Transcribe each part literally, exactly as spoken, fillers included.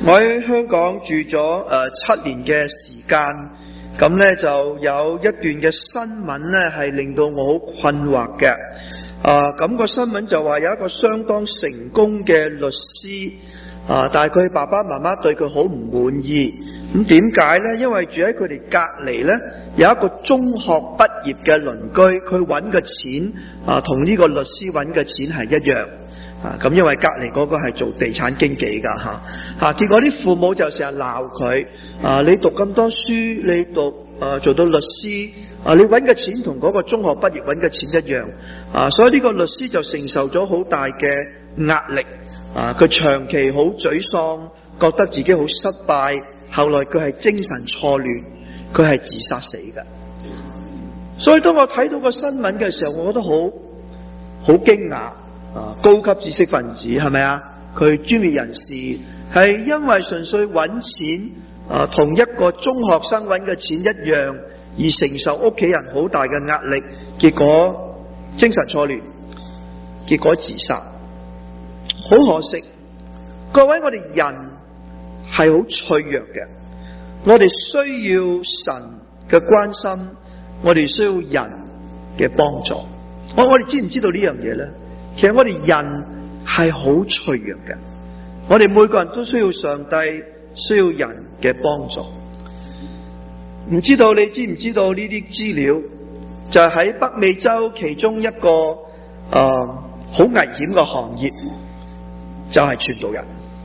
我喺香港住咗誒、呃、七年嘅時間，咁咧就有一段嘅新聞咧係令到我好困惑嘅。啊，咁個新聞就話有一個相當成功嘅律師，啊，但係佢爸爸媽媽對佢好唔滿意。咁點解呢？因為住喺佢哋隔離呢，有一個中學畢業嘅鄰居，佢揾嘅錢啊，同呢個律師揾嘅錢係一樣。啊，咁因為隔離嗰個係做地產經紀㗎嚇，嚇結果啲父母就成日鬧佢。啊，你讀咁多書，你讀啊做到律師，啊你揾嘅錢同嗰個中學畢業揾嘅錢一樣。啊，所以呢個律師就承受咗好大嘅壓力。啊，佢長期好沮喪，覺得自己好失敗。後來佢係精神錯亂，佢係自殺死嘅。所以當我睇到個新聞嘅時候，我覺得好好驚訝。啊，高級知識分子係咪啊？佢專業人士係因為純粹揾錢，啊，同一個中學生揾嘅錢一樣，而承受屋企人好大嘅壓力，結果精神錯亂，結果自殺。好可惜，各位，我哋人係好脆弱嘅，我哋需要神嘅關心，我哋需要人嘅幫助。我我哋知唔知道呢樣嘢呢？其實我哋人係好脆弱嘅，我哋每個人都需要上帝，需要人嘅幫助。唔知道你知唔知道呢啲資料？就係喺北美洲其中一個誒好危險嘅行業，就係傳道人。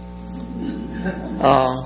啊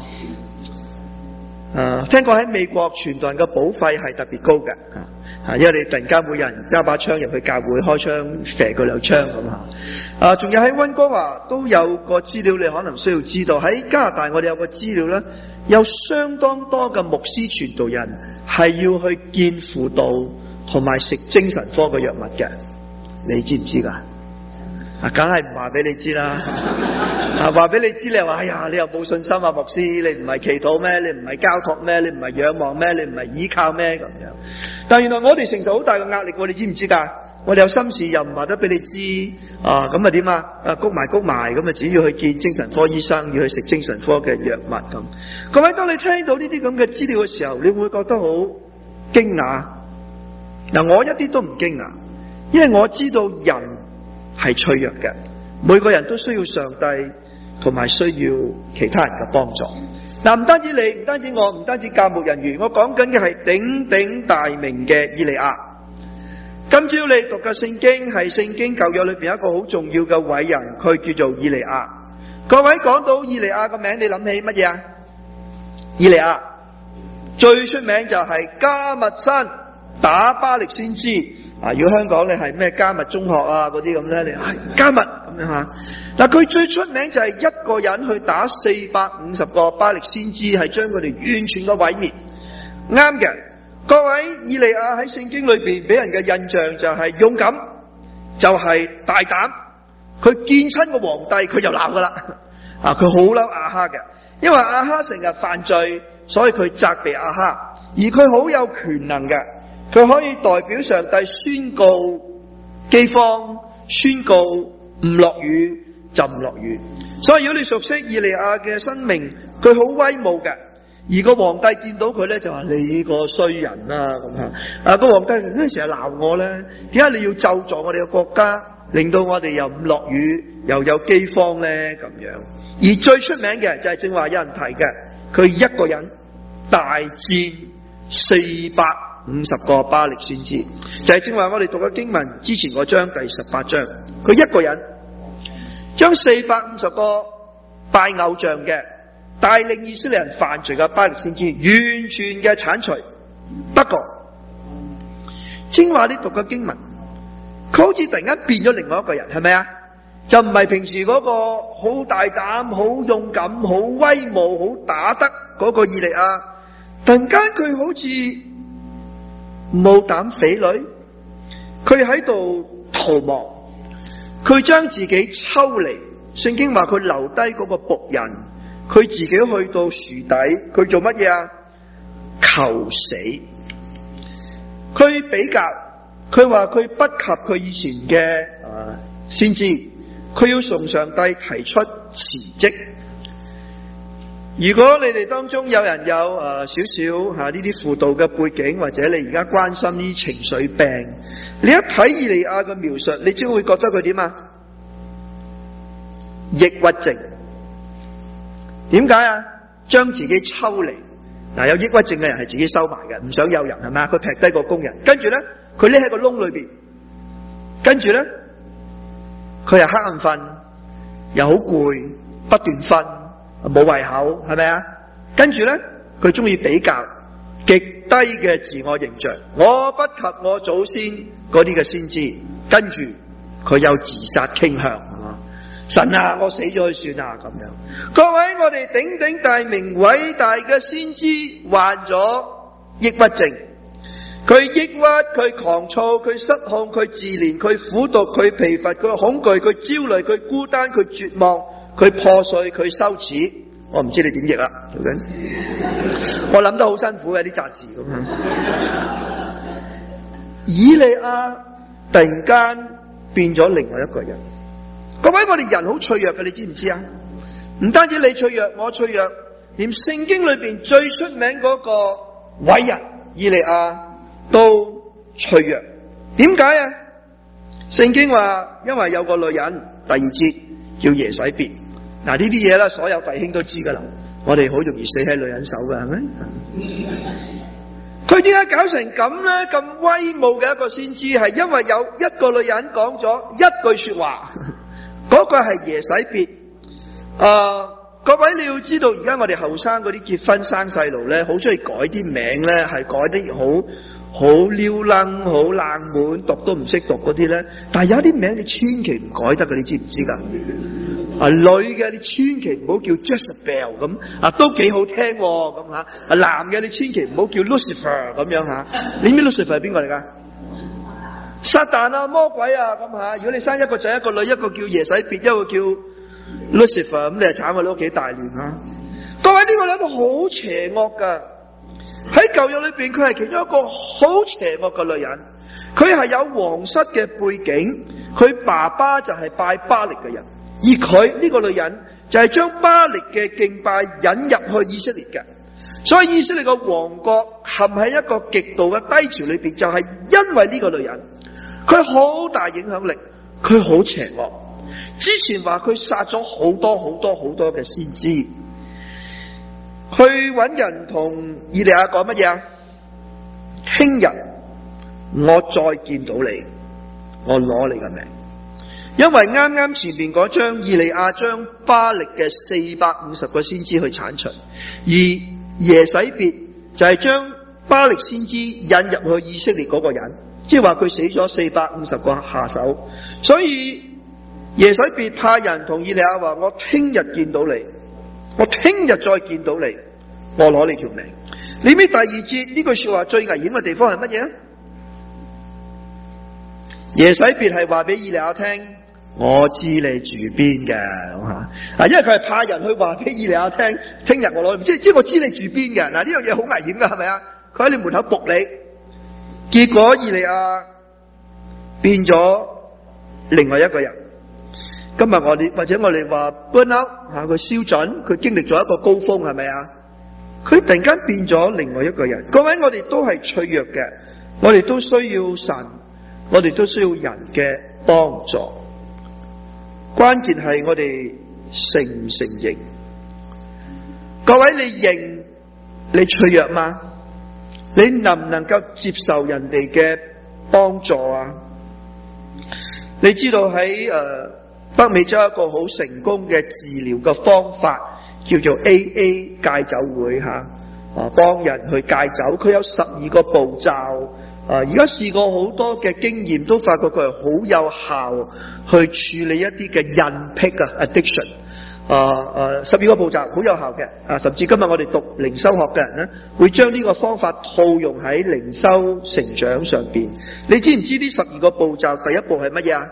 誒，聽講喺美國傳道人嘅保費係特別高嘅。啊，因為你突然間會有人揸把槍入去教會開槍射佢兩槍咁啊！啊，仲有喺溫哥華都有個資料，你可能需要知道。喺加拿大我哋有個資料咧，有相當多嘅牧師傳道人係要去見輔導同埋食精神科嘅藥物嘅，你知唔知噶？啊，梗係唔話俾你知啦！啊，話俾你知，你話哎呀，你又冇信心啊，牧師，你唔係祈禱咩？你唔係交託咩？你唔係仰望咩？你唔係依靠咩？咁樣。但原來我哋承受好大嘅壓力，你知唔知噶？我哋有心事又唔話得俾你知，啊，咁啊點啊？啊，谷埋谷埋，咁啊只要去見精神科醫生，要去食精神科嘅藥物咁。各位，當你聽到呢啲咁嘅資料嘅時候，你會覺得好驚訝。嗱，我一啲都唔驚訝，因為我知道人係脆弱嘅，每個人都需要上帝，同埋需要其他人嘅幫助。嗱，唔單止你，唔單止我，唔單止教牧人員，我講緊嘅係鼎鼎大名嘅以利亞。今朝你讀嘅聖經係聖經舊約裏邊一個好重要嘅偉人，佢叫做以利亞。各位，講到以利亞個名，你諗起乜嘢啊？以利亞最出名就係迦密山打巴力先知。啊！如果香港你係咩迦密中學啊嗰啲咁咧，你係迦密咁樣吓。嗱，佢最出名就係一個人去打四百五十個巴力先知，係將佢哋完全嘅毀滅。啱嘅，各位，以利亞喺聖經裏邊俾人嘅印象就係勇敢，就係、是、大膽。佢見親個皇帝，佢就鬧噶啦。啊，佢好嬲亞哈嘅，因為亞哈成日犯罪，所以佢責備亞哈，而佢好有權能嘅。佢可以代表上帝宣告饑荒，宣告唔落雨就唔落雨。所以如果你熟悉以利亞嘅生命，佢好威武嘅。而個皇帝見到佢咧，就話你個衰人啦咁吓。啊，個皇帝點解成日鬧我咧？點解你要咒詛我哋嘅國家，令到我哋又唔落雨，又有饑荒咧？咁樣。而最出名嘅就係正話有人提嘅，佢一個人大戰四百五十個巴力先知，就係正話我哋讀嘅經文之前嗰章第十八章，佢一個人將四百五十個拜偶像嘅帶領以色列人犯罪嘅巴力先知完全嘅鏟除。不過正話你讀嘅經文，佢好似突然間變咗另外一個人，係咪啊？就唔係平時嗰個好大膽、好勇敢、好威武、好打得嗰個以利亞，突然間佢好似冇膽匪類，佢喺度逃亡，佢將自己抽離。聖經話佢留低嗰個僕人，佢自己去到樹底，佢做乜嘢啊？求死。佢比較，佢話佢不及佢以前嘅啊先知，佢要從上帝提出辭職。 如果你哋當中有人有誒少少吓呢啲輔導嘅背景，或者你而家關心呢啲情緒病，你一睇以利亞嘅描述，你只會覺得佢點啊？抑鬱症。點解啊？將自己抽離。嗱，有抑鬱症嘅人係自己收埋嘅，唔想有人，係咪啊？佢劈低個工人，跟住咧佢匿喺個窿裏邊，跟住咧佢又瞌眼瞓，又好攰，不斷瞓，冇胃口，係咪啊？跟住咧佢中意比較，極低嘅自我形象，我不及我祖先嗰啲嘅先知，跟住佢有自殺傾向。神啊，我死咗去算啦咁樣。各位，我哋鼎鼎大名偉大嘅先知患咗抑鬱症，佢抑鬱，佢狂躁，佢失控，佢自憐，佢苦毒，佢疲乏，佢恐懼，佢焦慮，佢孤單，佢絕望，佢破碎，佢羞恥。我唔知你點譯啦，我諗得好辛苦嘅啲雜字咁樣。以利亞突然間變咗另外一個人。各位，我哋人好脆弱嘅，你知唔知啊？唔單止你脆弱，我脆弱，連聖經裏邊最出名嗰個偉人以利亞都脆弱。點解啊？聖經話，因為有個女人，第二節叫耶洗別。嗱，呢啲嘢咧，所有弟兄都知噶啦。我哋好容易死喺女人手嘅，係咪？佢點解搞成咁咧？咁威武嘅一個先知，係因為有一個女人講咗一句說話。嗰個係耶洗別。誒、呃，各位你要知道，而家我哋後生嗰啲結婚生細路咧，好中意改啲名咧，係改得好好撩楞、好冷門，讀都唔識讀嗰啲咧。但係有啲名你千祈唔改得嘅，你知唔知噶？啊，女嘅你千祈唔好叫 Jezebel 咁，啊都幾好聽咁吓。啊，男嘅你千祈唔好叫 Lucifer 咁樣吓。你知 Lucifer 係邊個嚟噶？撒旦啊，魔鬼啊，咁吓。如果你生一個仔一個女，一個叫耶洗別，一個叫 Lucifer， 咁你係慘啊，你屋企大亂啊！各位，呢個女人好邪惡噶，喺舊約裏邊佢係其中一個好邪惡嘅女人，佢係有皇室嘅背景，佢爸爸就係拜巴力嘅人，而佢呢個女人就係將巴力嘅敬拜引入去以色列嘅，所以以色列嘅王國陷喺一個極度嘅低潮裏邊，就係因為呢個女人。佢好大影響力，佢好邪惡。之前話佢殺咗好多好多好多嘅先知，去揾人同以利亞講乜嘢啊？聽日我再見到你，我攞你嘅命。因為啱啱前面嗰章以利亞將巴力嘅四百五十個先知去鏟除，而耶洗別就係將巴力先知引入去以色列嗰個人。即係話佢死咗四百五十個下手，所以耶洗別派人同以利亞話：我聽日見到你，我聽日再見到你，我攞你條命。你知第二節呢句說話最危險嘅地方係乜嘢啊？耶洗別係話俾以利亞聽：我知你住邊嘅吓，因為佢係派人去話俾以利亞聽，聽日我攞，即係即係我知你住邊嘅。嗱，呢樣嘢好危險噶，係咪啊？佢喺你門口仆你。結果以利亞變咗另外一個人。今日我哋或者我哋話 burn out 吓，佢燒準，佢經歷咗一個高峰，係咪啊？佢突然間變咗另外一個人。各位，我哋都係脆弱嘅，我哋都需要神，我哋都需要人嘅幫助。關鍵係我哋承唔承認。各位，你認你脆弱嗎？你能唔能夠接受人哋嘅幫助啊？你知道喺誒、呃、北美洲一個好成功嘅治療嘅方法叫做 A A 戒酒會吓，啊幫人去戒酒，佢有十二個步驟，啊而家試過好多嘅經驗，都發覺佢係好有效去處理一啲嘅癮癖啊 addiction。啊啊！十二個步驟好有效嘅啊，甚至今日我哋讀靈修學嘅人咧，會將呢個方法套用喺靈修成長上邊。你知唔知呢十二個步驟第一步係乜嘢啊？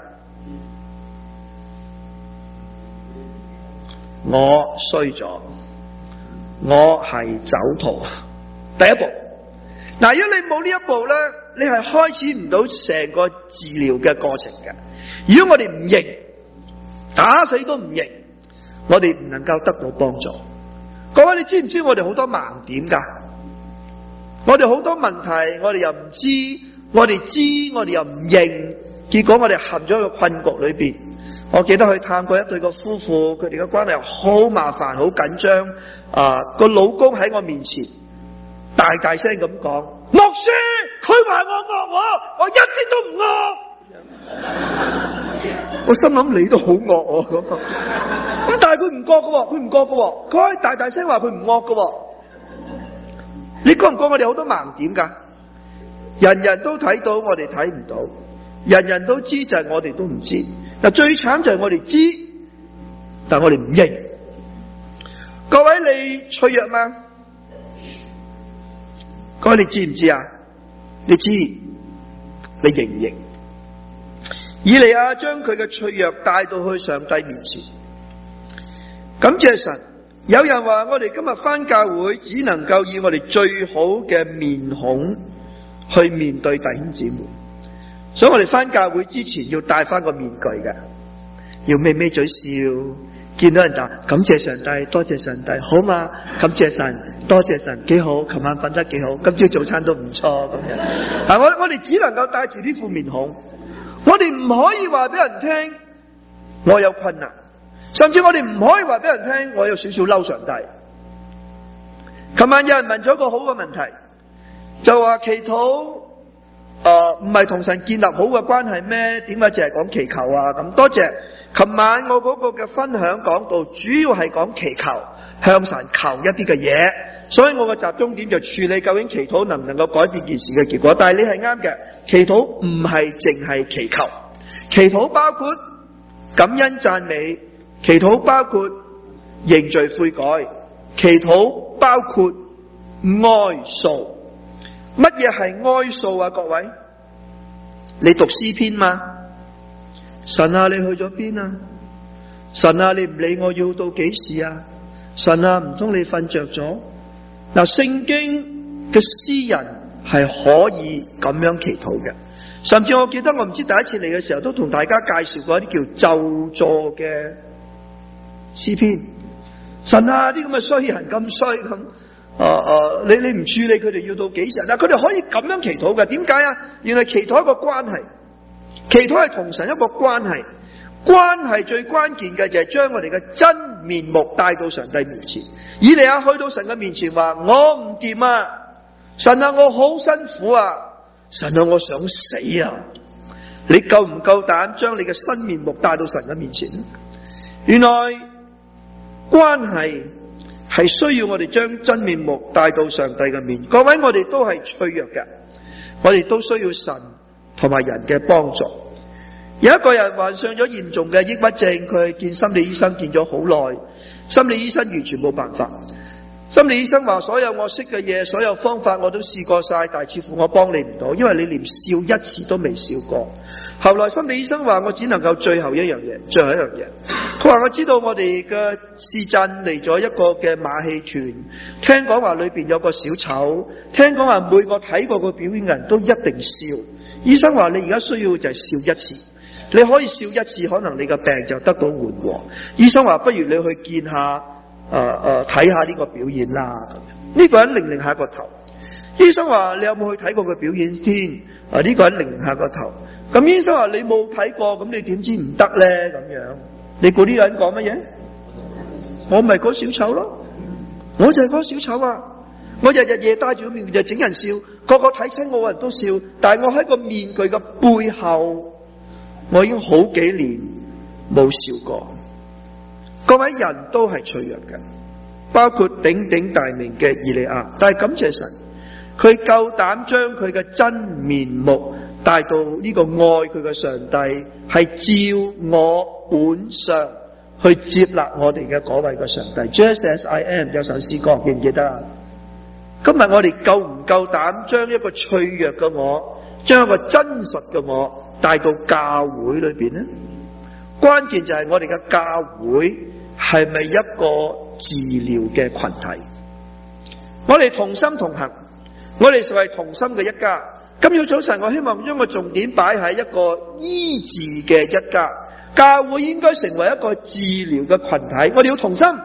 我衰咗，我係酒徒。第一步。嗱，如果你冇呢一步咧，你係開始唔到成個治療嘅過程嘅。如果我哋唔認，打死都唔認，我哋唔能夠得到幫助。 各位，你知唔知我哋好多盲點㗎？我哋好多問題，我哋又唔知，我哋知，我哋又唔認，結果我哋陷咗喺個困局裏邊。我記得去探過一對個夫婦，佢哋嘅關係好麻煩，好緊張。啊，個老公喺我面前大大聲咁講：牧師，佢話我惡我，我一啲都唔惡。我心諗你都好惡咁，咁但係佢唔覺㗎喎，佢唔覺㗎喎，佢可以大大聲話佢唔惡㗎喎。你覺唔覺我哋好多盲點㗎？人人都睇到，我哋睇唔到；人人都知，就係我哋都唔知。嗱，最慘就係我哋知，但我哋唔認。各位，你脆弱嗎？各位，你知唔知啊？你知，你認唔認？以利亞將佢嘅脆弱帶到去上帝面前，感謝神。有人話我哋今日返教會只能夠以我哋最好嘅面孔去面對弟兄姊妹，所以我哋返教會之前要戴返個面具嘅，要眯眯嘴笑，見到人就感謝上帝，多謝上帝，好嘛？感謝神，多謝神，幾好，琴晚瞓得幾好，今朝早餐都唔錯咁樣。嗱，我我哋只能夠戴住呢副面孔，我哋唔可以話俾人聽我有困難。甚至我哋唔可以話俾人聽我有少少嬲上帝。琴晚有人問咗一個好嘅問題，就話祈禱誒唔係同神建立好嘅關係咩？點解淨係講祈求啊？咁多謝。琴晚我嗰個嘅分享講到，主要係講祈求，向神求一啲嘅嘢，所以我嘅集中點就處理究竟祈禱能唔能夠改變件事嘅結果。但係你係啱嘅，祈禱唔係淨係祈求，祈禱包括感恩讚美。祈禱包括認罪悔改，祈禱包括哀訴。乜嘢係哀訴啊？各位，你讀詩篇嘛？神啊，你去咗邊啊？神啊，你唔理我要到幾時啊？神啊，唔通你瞓着咗？嗱，聖經嘅詩人係可以咁樣祈禱嘅，甚至我記得我唔知第一次嚟嘅時候都同大家介紹過一啲叫咒詛嘅詩篇。神啊，啲咁嘅衰人咁衰咁，啊啊，你你唔處理佢哋要到幾時？嗱，佢哋可以咁樣祈禱嘅，點解啊？原來祈禱一個關係，祈禱係同神一個關係，關係最關鍵嘅就係將我哋嘅真面目帶到上帝面前。以利亞去到神嘅面前話：我唔掂啊，神啊，我好辛苦啊，神啊，我想死啊！你夠唔夠膽將你嘅新面目帶到神嘅面前？原來關係係需要我哋將真面目帶到上帝嘅面前。各位，我哋都係脆弱嘅，我哋都需要神同埋人嘅幫助。有一個人患上咗嚴重嘅抑鬱症，佢去見心理醫生，見咗好耐，心理醫生完全冇辦法。心理醫生話：所有我識嘅嘢，所有方法我都試過晒，但係似乎我幫你唔到，因為你連笑一次都未笑過。後來心理醫生話：我只能夠最後一樣嘢，最後一樣嘢。佢話：我知道我哋嘅市鎮嚟咗一個嘅馬戲團，聽講話裏邊有個小丑，聽講話每個睇過個表演嘅人都一定笑。醫生話：你而家需要就係笑一次，你可以笑一次，可能你嘅病就得到緩和。醫生話：不如你去見下。誒誒，睇下呢個表演啦。呢、這個人擰擰下個頭。醫生話：你有冇去睇過佢表演先？啊，呢、這個人擰擰下個頭。咁醫生話：你冇睇過，咁你點知唔得咧？咁樣，你估呢個人講乜嘢？我咪嗰小丑咯，我就係嗰小丑啊！我日日夜戴住個面具就整人笑，個個睇親我嘅人都笑，但係我喺個面具嘅背後，我已經好幾年冇笑過。各位，人都係脆弱嘅，包括鼎鼎大名嘅以利亞，但係感謝神，佢夠膽將佢嘅真面目帶到呢個愛佢嘅上帝，係照我本相去接納我哋嘅嗰位嘅上帝。Just as I am 有首詩歌，記唔記得啊？今日我哋夠唔夠膽將一個脆弱嘅我，將一個真實嘅我帶到教會裏邊呢？關鍵就係我哋嘅教會係咪一個治療嘅群體？我哋同心同行，我哋就係同心嘅一家。今日早晨我希望將個重點擺喺一個醫治嘅一家。教會應該成為一個治療嘅群體，我哋要同心，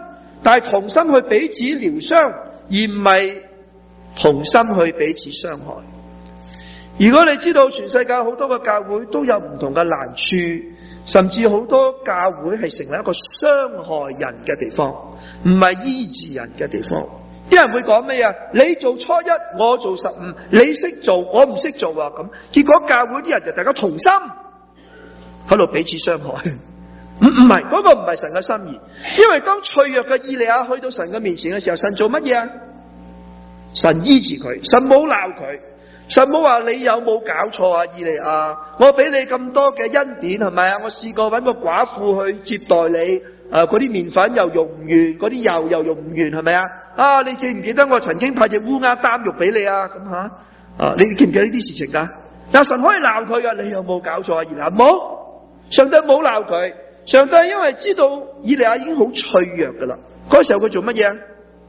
但係同心去彼此療傷，而唔係同心去彼此傷害。如果你知道全世界好多嘅教會都有唔同嘅難處，甚至好多教會係成為一個傷害人嘅地方，唔係醫治人嘅地方。啲人會講咩啊？你做初一，我做十五，你識做，我唔識做啊！咁結果教會啲人就大家同心喺度彼此傷害。唔唔係，嗰個唔係神嘅心意。因為當脆弱嘅以利亞去到神嘅面前嘅時候，神做乜嘢啊？神醫治佢，神冇鬧佢，神冇話你有冇搞錯啊？以利亞，我俾你咁多嘅恩典係咪啊？我試過搵個寡婦去接待你，誒、呃，嗰啲麵粉又用唔完，嗰啲油又用唔完，係咪啊？啊，你記唔記得我曾經派隻烏鴉擔肉俾你啊？咁吓，啊，你記唔記得呢啲事情噶？但神可以鬧佢噶，你有冇搞錯啊？以利亞冇，上帝冇鬧佢。上帝因為知道以利亞已經好脆弱噶啦，嗰時候佢做乜嘢啊？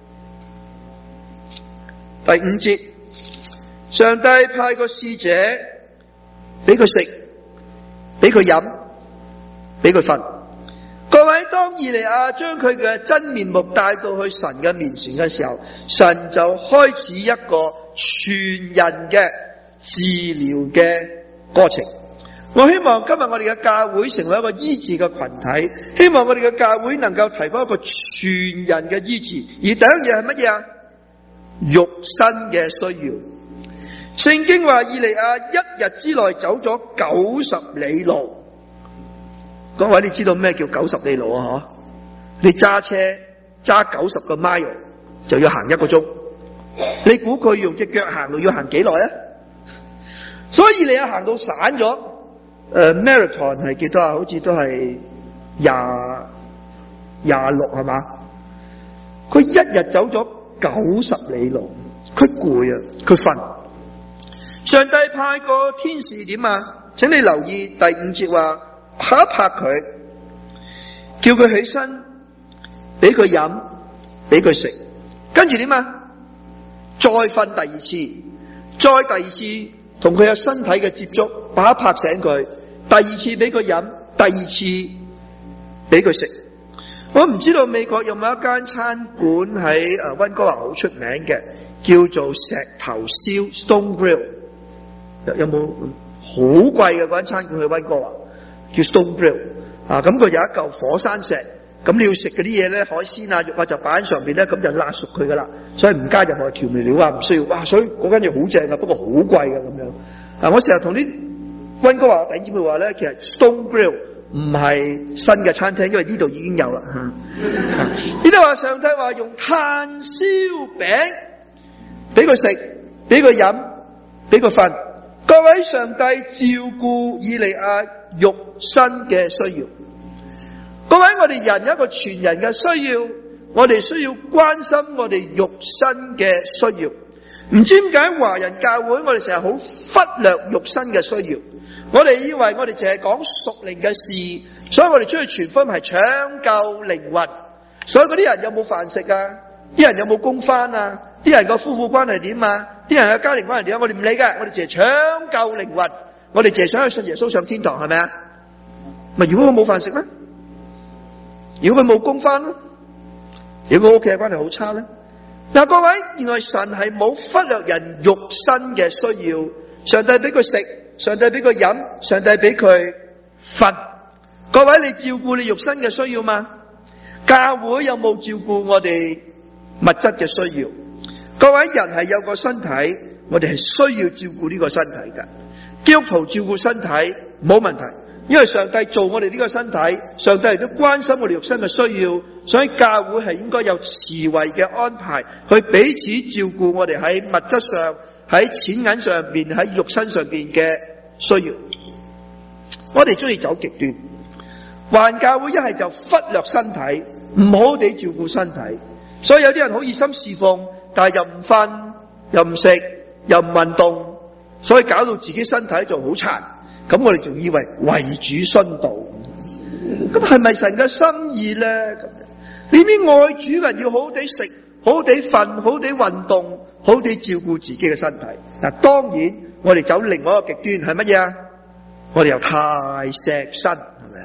第五節，上帝派個使者俾佢食，俾佢飲，俾佢瞓。各位，當以利亞將佢嘅真面目帶到去神嘅面前嘅時候，神就開始一個全人嘅治療嘅過程。我希望今日我哋嘅教會成為一個醫治嘅群體，希望我哋嘅教會能夠提供一個全人嘅醫治。而第一樣嘢係乜嘢啊？肉身嘅需要。聖經話以利亞一日之內走咗九十里路。各位，你知道咩叫九十里路啊？嗬，你揸車揸九十個 mile 就要行一個鐘，你估佢用隻腳行路要行幾耐啊？所以以利亞行到散咗。誒、uh, marathon 係幾多啊？好似都係廿廿六係嘛？佢一日走咗九十里路，佢攰啊，佢瞓。上帝派個天使點啊？請你留意第五節話，拍一拍佢，叫佢起身，俾佢飲，俾佢食，跟住點啊？再瞓第二次，再第二次同佢有身體嘅接觸，拍一拍醒佢。第二次俾佢飲，第二次俾佢食。我唔知道美國有冇一間餐館喺誒溫哥華好出名嘅，叫做石頭燒 Stone Grill。有有冇好貴嘅嗰間餐館去溫哥華叫 Stone Grill 啊？咁佢有一嚿火山石，咁你要食嗰啲嘢咧，海鮮啊、肉啊就擺喺上邊咧，咁就辣熟佢噶啦，所以唔加任何調味料啊，唔需要。哇！所以嗰間嘢好正啊，不過好貴嘅咁樣。啊，我成日同啲溫哥華弟兄姊妹話咧，其實 Stone Grill 唔係新嘅餐廳，因為呢度已經有啦。呢度話上帝話用炭燒餅俾佢食，俾佢飲，俾佢瞓。各位，上帝照顧以利亞肉身嘅需要。各位，我哋人有一個全人嘅需要，我哋需要關心我哋肉身嘅需要。唔知點解華人教會我哋成日好忽略肉身嘅需要。我哋以為我哋淨係講屬靈嘅事，所以我哋出去傳福音係搶救靈魂。所以嗰啲人有冇飯食啊？啲人有冇工返啊？啲人個夫婦關係點啊？啲人嘅家庭關係點啊？我哋唔理㗎，我哋淨係搶救靈魂。我哋淨係想去信耶穌上天堂，係咪啊？咪如果佢冇飯食咧？如果佢冇工返咧？如果佢屋企嘅關係好差咧？嗱，各位，原來神係冇忽略人肉身嘅需要。上帝俾佢食，上帝俾佢飲，上帝俾佢瞓。各位，你照顧你肉身嘅需要嗎？教會有冇照顧我哋物質嘅需要？各位，人係有個身體，我哋係需要照顧呢個身體嘅。基督徒照顧身體冇問題，因為上帝做我哋呢個身體，上帝亦都關心我哋肉身嘅需要，所以教會係應該有慈惠嘅安排，去彼此照顧我哋喺物質上、喺錢銀上面、喺肉身上面嘅需要。我哋中意走極端，環教會一係就忽略身體，唔好地照顧身體，所以有啲人好熱心侍奉，但係又唔瞓，又唔食，又唔運動，所以搞到自己身體就好殘。咁我哋仲以為為主殉道，咁係咪神嘅心意咧？你啲愛主嘅人要好好地食，好好地瞓，好好地運動，好好地照顧自己嘅身體。嗱，當然我哋走另外一個極端係乜嘢啊？我哋又太錫身，係咪啊？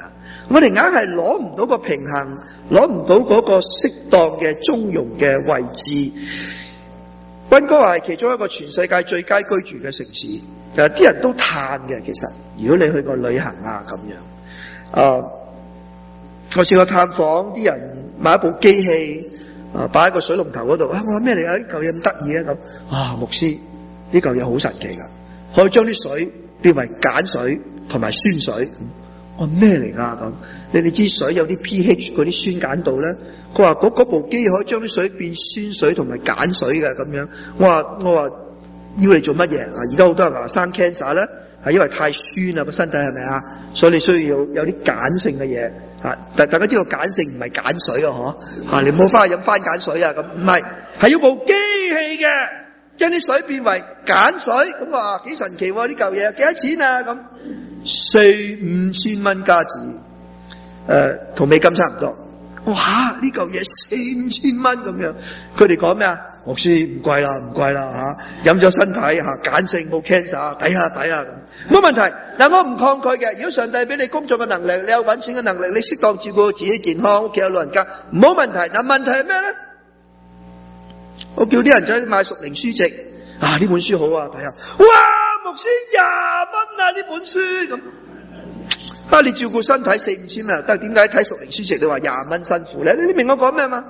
我哋硬係攞唔到個平衡，攞唔到嗰個適當嘅中庸嘅位置。溫哥華係其中一個全世界最佳居住嘅城市，有啲人都嘆嘅。其實如果你去過旅行啊咁樣，啊，我試過探訪啲人買一部機器，啊，擺喺個水龍頭嗰度，啊，我話咩嚟啊？呢嚿嘢咁得意啊咁，啊，牧師呢嚿嘢好神奇噶，可以將啲水變為鹼水同埋酸水。我話咩嚟噶咁？你哋知水有啲 pH 嗰啲酸鹼度咧？佢話嗰部機可以將啲水變酸水同埋鹼水嘅咁樣。我話我話要嚟做乜嘢啊？而家好多人話生 cancer 咧，係因為太酸啦個身體係咪啊？所以你需要有有啲鹼性嘅嘢啊！但大家知道鹼性唔係鹼水啊，嗬啊！你唔好翻去飲番鹼水啊咁，唔係，係要部機器嘅，將啲水變為鹼水。咁話幾神奇喎呢嚿嘢，幾多錢啊咁？四五千蚊加紙，誒、呃，同美金差唔多。哇！呢嚿嘢四五千蚊咁樣，佢哋講咩啊？牧師唔貴啦，唔貴啦吓，飲咗身體吓，鹼性冇 cancer， 抵下抵下咁，冇問題。嗱，我唔抗拒嘅。如果上帝俾你工作嘅能力，你有搵錢嘅能力，你適當照顧自己健康，屋企有老人家，冇問題。嗱，問題係咩咧？我叫啲人仔買屬靈書籍，啊，呢本書好啊，睇下，哇！牧師廿蚊啊！呢本書咁啊，你照顧身體四五千蚊，但係點解睇屬靈書籍你話廿蚊辛苦咧？你明我講咩嘛？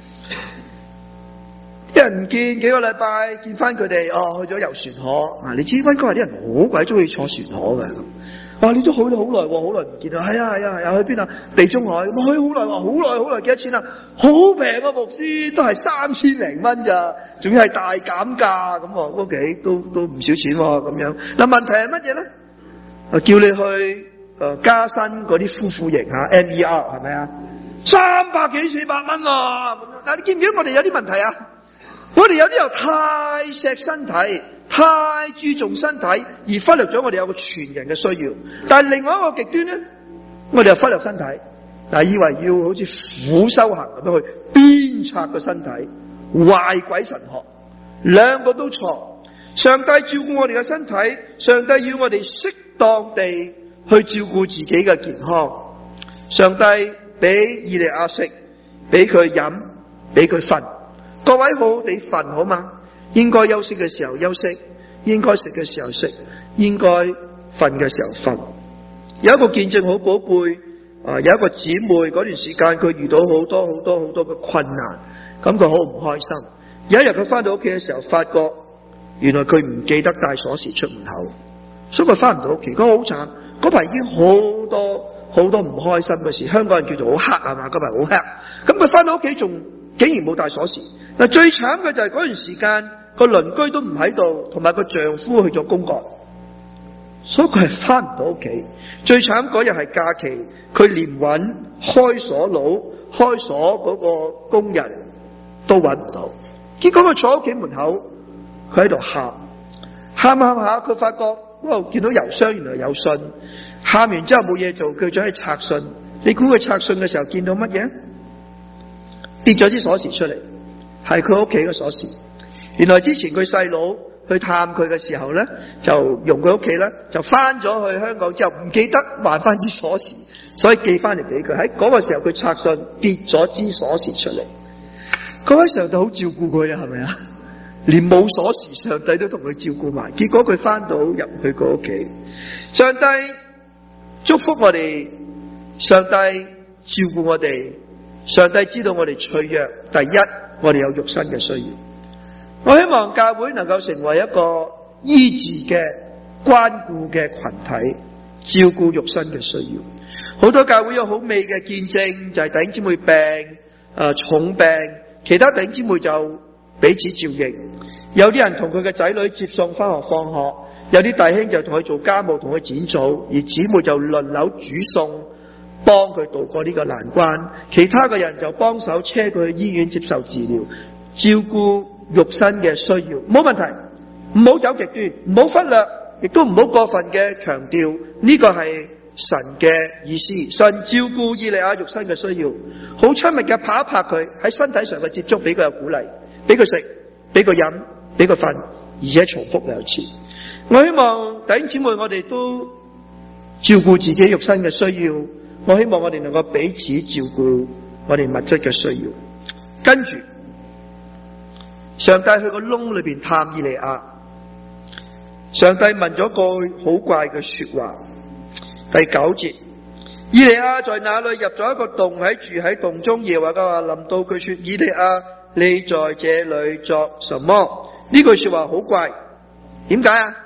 啲人唔見幾個禮拜，見翻佢哋哦，去咗遊船河啊！你知溫哥華啲人好鬼中意坐船河嘅。哇！你都去咗好耐，好耐唔見啊！係啊係啊係啊，去邊啊？地中海，去好耐話好耐好耐，幾多錢啊？好平啊！牧師都係三千零蚊咋，仲要係大減價咁喎。O K，都都唔少錢喎咁樣。嗱，問題係乜嘢咧？啊，叫你去誒加薪嗰啲夫婦營嚇 M E R 係咪啊？三百幾四百蚊啊！但係你見唔見我哋有啲問題啊？我哋有啲又太錫身體，太注重身體，而忽略咗我哋有個全人嘅需要。但係另外一個極端咧，我哋又忽略身體，但係以為要好似苦修行咁樣去鞭策個身體，壞鬼神學，兩個都錯。上帝照顧我哋嘅身體，上帝要我哋適當地去照顧自己嘅健康。上帝俾以利亞食，俾佢飲，俾佢瞓。各位好好地瞓好嘛？應該休息嘅時候休息，應該食嘅時候食，應該瞓嘅時候瞓。有一個見證好寶貝，啊，有一個姊妹嗰段時間佢遇到好多好多好多嘅困難，咁佢好唔開心。有一日佢翻到屋企嘅時候，發覺原來佢唔記得帶鎖匙出門口，所以佢翻唔到屋企。佢好慘，嗰排已經好多好多唔開心嘅事。香港人叫做好黑係嘛？嗰排好黑。咁佢翻到屋企仲竟然冇帶鎖匙。嗱，最慘嘅就係嗰段時間個鄰居都唔喺度，同埋個丈夫去咗公幹，所以佢係翻唔到屋企。最慘嗰日係假期，佢連揾開鎖佬、開鎖嗰個工人都揾唔到。結果佢坐喺屋企門口，佢喺度喊，喊喊下佢發覺嗰度見到郵箱，原來有信。喊完之後冇嘢做，佢就去拆信。你估佢拆信嘅時候見到乜嘢？跌咗支鎖匙出嚟，係佢屋企嘅鎖匙。原來之前佢細佬去探佢嘅時候咧，就用佢屋企咧，就翻咗去香港之後唔記得還翻支鎖匙，所以寄翻嚟俾佢。喺嗰個時候佢拆信跌咗支鎖匙出嚟。嗰位上帝好照顧佢啊，係咪啊？連冇鎖匙上帝都同佢照顧埋，結果佢翻到入去個屋企。上帝祝福我哋，上帝照顧我哋，上帝知道我哋脆弱。第一，我哋有肉身嘅需要。我希望教會能夠成為一個醫治嘅、關顧嘅群體，照顧肉身嘅需要。好多教會有好美嘅見證，就係弟兄姊妹病、呃、重病，其他弟兄姊妹就彼此照應。有啲人同佢嘅仔女接送翻學放學，有啲弟兄就同佢做家務，同佢剪草，而姊妹就輪流煮餸，幫佢渡過呢個難關。其他嘅人就幫手車佢去醫院接受治療，照顧肉身嘅需要。冇問題，唔好走極端，唔好忽略，亦都唔好過分嘅強調。呢個係神嘅意思。神照顧以利亞肉身嘅需要，好親密嘅拍一拍佢，喺身體上嘅接觸，俾佢有鼓勵，俾佢食，俾佢飲，俾佢瞓，而且重複兩次。我希望弟兄姊妹，我哋都照顧自己肉身嘅需要， 我希望我哋能夠彼此照顧我哋物質嘅需要。跟住上帝去個窿裏邊探以利亞，上帝問咗個好怪嘅說話。第九節，以利亞在那裏入咗一個洞，喺住喺洞中。耶和華嘅話臨到佢說：以利亞，你在這裏作什麼？呢句說話好怪，點解啊？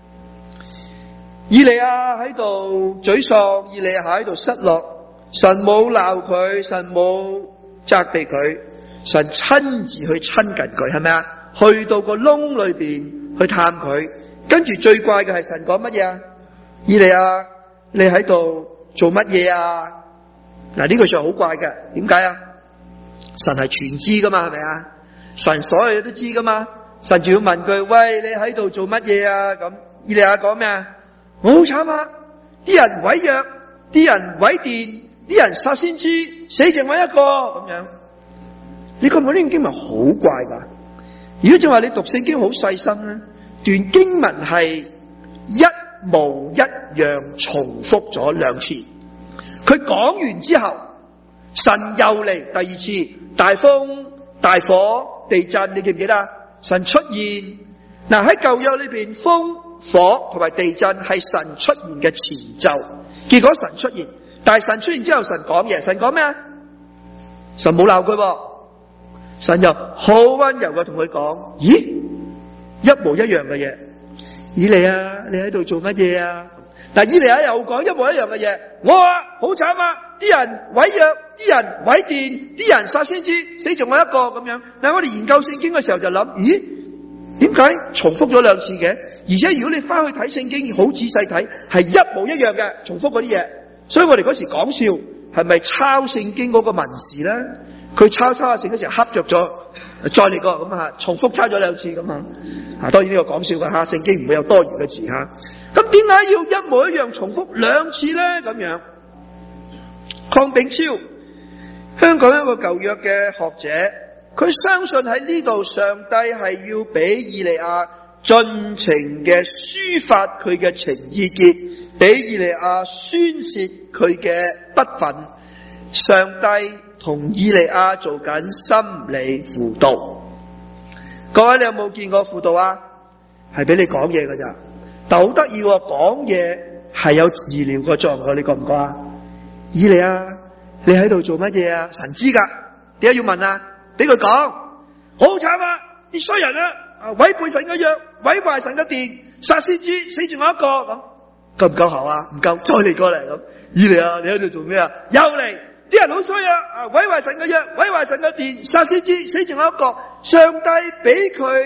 以利亞喺度沮喪，以利亞喺度失落，神冇鬧佢，神冇責備佢，神親自去親近佢，係咪啊？去到個窿裏邊去探佢，跟住最怪嘅係神講乜嘢啊？以利亞，你喺度做乜嘢啊？嗱，呢句說話好怪嘅，點解啊？神係全知噶嘛，係咪啊？神所有嘢都知噶嘛，神仲要問佢：喂，你喺度做乜嘢啊？咁以利亞講咩啊？我好慘啊！啲人毀約，啲人毀殿，啲人殺先知，死剩我一個咁樣。你覺唔覺得呢段經文好怪噶？如果正話你讀聖經好細心咧，段經文係一模一樣重複咗兩次。佢講完之後，神又嚟第二次，大風、大火、地震，你記唔記得啊？神出現。嗱，喺舊約裏邊，風、火同埋地震係神出現嘅前奏。結果神出現，但係神出現之後，神講嘢，神講咩啊？神冇鬧佢，神又好溫柔嘅同佢講：咦，一模一樣嘅嘢。以利亞，你喺度做乜嘢啊？嗱，以利亞又講一模一樣嘅嘢。我啊，好慘啊！啲人毀約，啲人毀殿，啲人殺先知，死仲我一個咁樣。嗱，我哋研究聖經嘅時候就諗：咦，點解重複咗兩次嘅？而且如果你翻去睇聖經，好仔細睇，係一模一樣嘅，重複嗰啲嘢。所以我哋嗰時講笑，係咪抄聖經嗰個文士咧？佢抄抄下聖經嗰時恰着咗，再嚟過咁啊，重複抄咗兩次咁啊。啊，當然呢個講笑嘅吓，聖經唔會有多餘嘅字吓。咁點解要一模一樣重複兩次咧？咁樣，鄺炳超，香港一個舊約嘅學者，佢相信喺呢度上帝係要俾以利亞盡情嘅抒發佢嘅情意結，俾以利亞宣洩佢嘅不忿。上帝同以利亞做緊心理輔導。各位，你有冇見過輔導啊？係俾你講嘢㗎咋，但好得意喎，講嘢係有治療個作用㗎，你覺唔覺啊？以利亞，你喺度做乜嘢啊？神知噶，點解要問啊？俾佢講，好慘啊！啲衰人啊，違背神嘅約，毀壞神嘅殿，殺先知，死住我一個咁，夠唔夠喉啊？唔夠，再嚟過嚟咁。以利亞，你喺度做咩啊？又嚟。啲人好衰啊！毀壞神嘅約，毀壞神嘅殿，殺先知，死剩我一個。上帝俾佢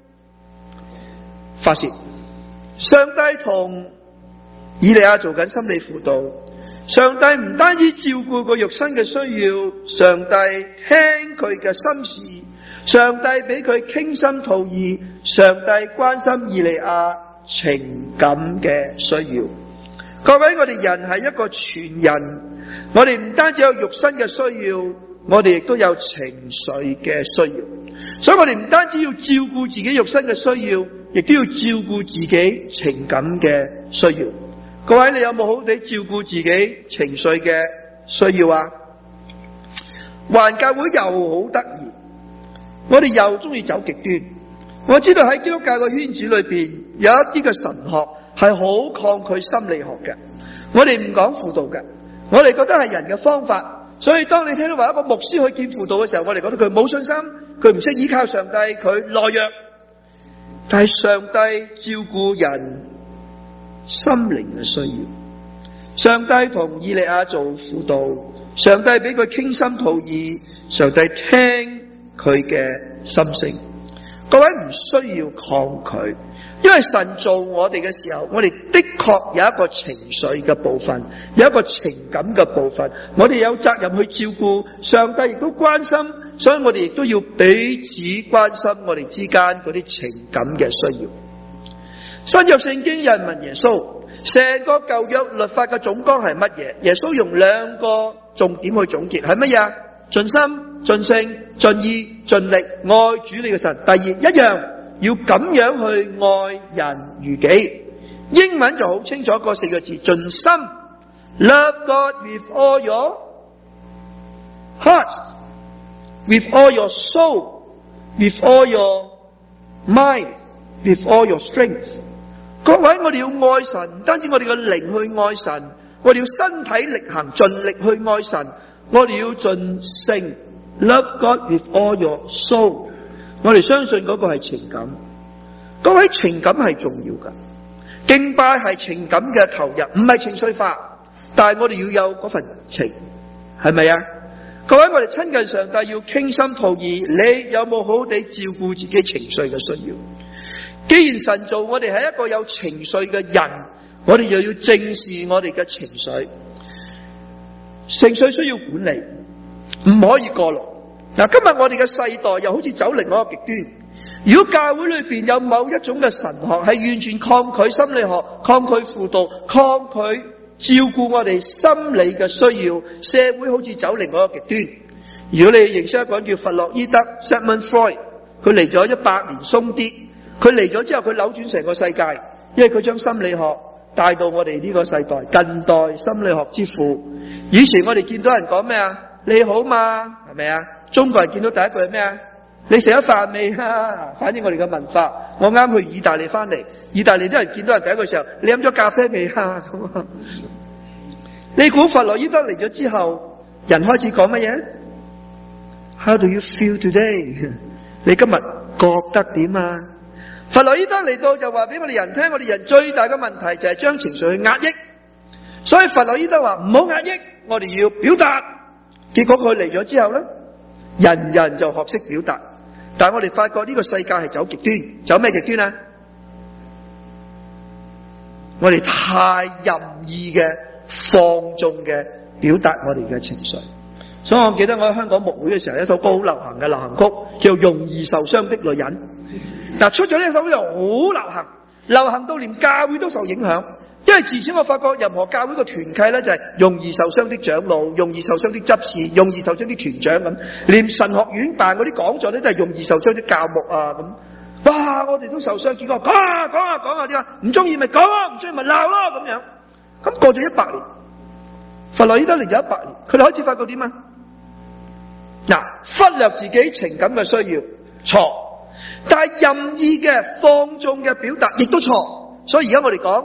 發洩，上帝同以利亞做緊心理輔導。上帝唔單止照顧個肉身嘅需要，上帝聽佢嘅心事，上帝俾佢傾心吐意，上帝關心以利亞情感嘅需要。各位，我哋人係一個全人。我哋唔單止有肉身嘅需要，我哋亦都有情緒嘅需要。所以我哋唔單止要照顧自己肉身嘅需要，亦都要照顧自己情感嘅需要。各位，你有冇好好地照顧自己情緒嘅需要啊？環教會又好得意，我哋又中意走極端。我知道喺基督教嘅圈子裏邊，有一啲嘅神學係好抗拒心理學嘅。我哋唔講輔導嘅。我哋覺得係人嘅方法，所以當你聽到話一個牧師去見輔導嘅時候，我哋覺得佢冇信心，佢唔識依靠上帝，佢懦弱。但係上帝照顧人心靈嘅需要，上帝同以利亞做輔導，上帝俾佢傾心吐意，上帝聽佢嘅心聲。各位唔需要抗拒。因為神做我哋嘅時候，我哋的確有一個情緒嘅部分，有一個情感嘅部分，我哋有責任去照顧。上帝亦都關心，所以我哋亦都要彼此關心我哋之間嗰啲情感嘅需要。新約聖經有人問耶穌，成個舊約律法嘅總綱係乜嘢？耶穌用兩個重點去總結，係乜嘢？盡心、盡性、盡意、盡力愛主你嘅神。第二，一樣要咁樣去愛人如己。英文就好清楚嗰四個字，盡心、 Love God with all your heart, with all your soul, with all your mind, with all your strength。各位，我哋要愛神，唔單止我哋嘅靈去愛神，我哋要身體力行，盡力去愛神。我哋要盡性 ，Love God with all your soul。我哋相信嗰個係情感。各位，情感係重要噶，敬拜係情感嘅投入，唔係情緒化。但係我哋要有嗰份情，係咪啊？各位，我哋親近上帝要傾心吐意，你有冇好好地照顧自己情緒嘅需要？既然神做我哋係一個有情緒嘅人，我哋又要正視我哋嘅情緒。情緒需要管理，唔可以過勞。嗱，今日我哋嘅世代又好似走另外一個極端。如果教會裏邊有某一種嘅神學係完全抗拒心理學、抗拒輔導、抗拒照顧我哋心理嘅需要，社會好似走另外一個極端。如果你認識一個人叫弗洛伊德 （Sigmund Freud），佢嚟咗一百年鬆啲，佢嚟咗之後佢扭轉成個世界，因為佢將心理學帶到我哋呢個世代，近代心理學之父。以前我哋見到人講咩啊？你好嘛，係咪啊？中國人見到第一句係咩啊？你食咗飯未啊？反映我哋嘅文化。我啱去意大利翻嚟，意大利啲人見到人第一句時候，你飲咗咖啡未啊？咁你估弗洛伊德嚟咗之後，人開始講乜嘢 ？How do you feel today？ 你今日覺得點啊？弗洛伊德嚟到就話俾我哋人聽，我哋人最大嘅問題就係將情緒去壓抑。所以弗洛伊德話唔好壓抑，我哋要表達。結果佢嚟咗之後咧，人人就學識表達。但係我哋發覺呢個世界係走極端，走咩極端啊？我哋太任意嘅放縱嘅表達我哋嘅情緒。所以我記得我喺香港牧會嘅時候，有一首歌好流行嘅流行曲，叫《容易受傷的女人》。嗱，出咗呢首歌就好流行，流行到連教會都受影響。因為自此我發覺任何教會嘅團契咧，就係容易受傷的長老、容易受傷的執事、容易受傷的團長咁，連神學院辦嗰啲講座咧都係容易受傷的教牧啊咁。哇！我哋都受傷，結果講啊講啊講啊點啊？唔中意咪講咯，唔中意咪鬧咯咁樣。咁過咗一百年，弗洛伊德嚟咗一百年，佢哋開始發覺點啊？嗱，忽略自己情感嘅需要錯，但係任意嘅放縱嘅表達亦都錯。所以而家我哋講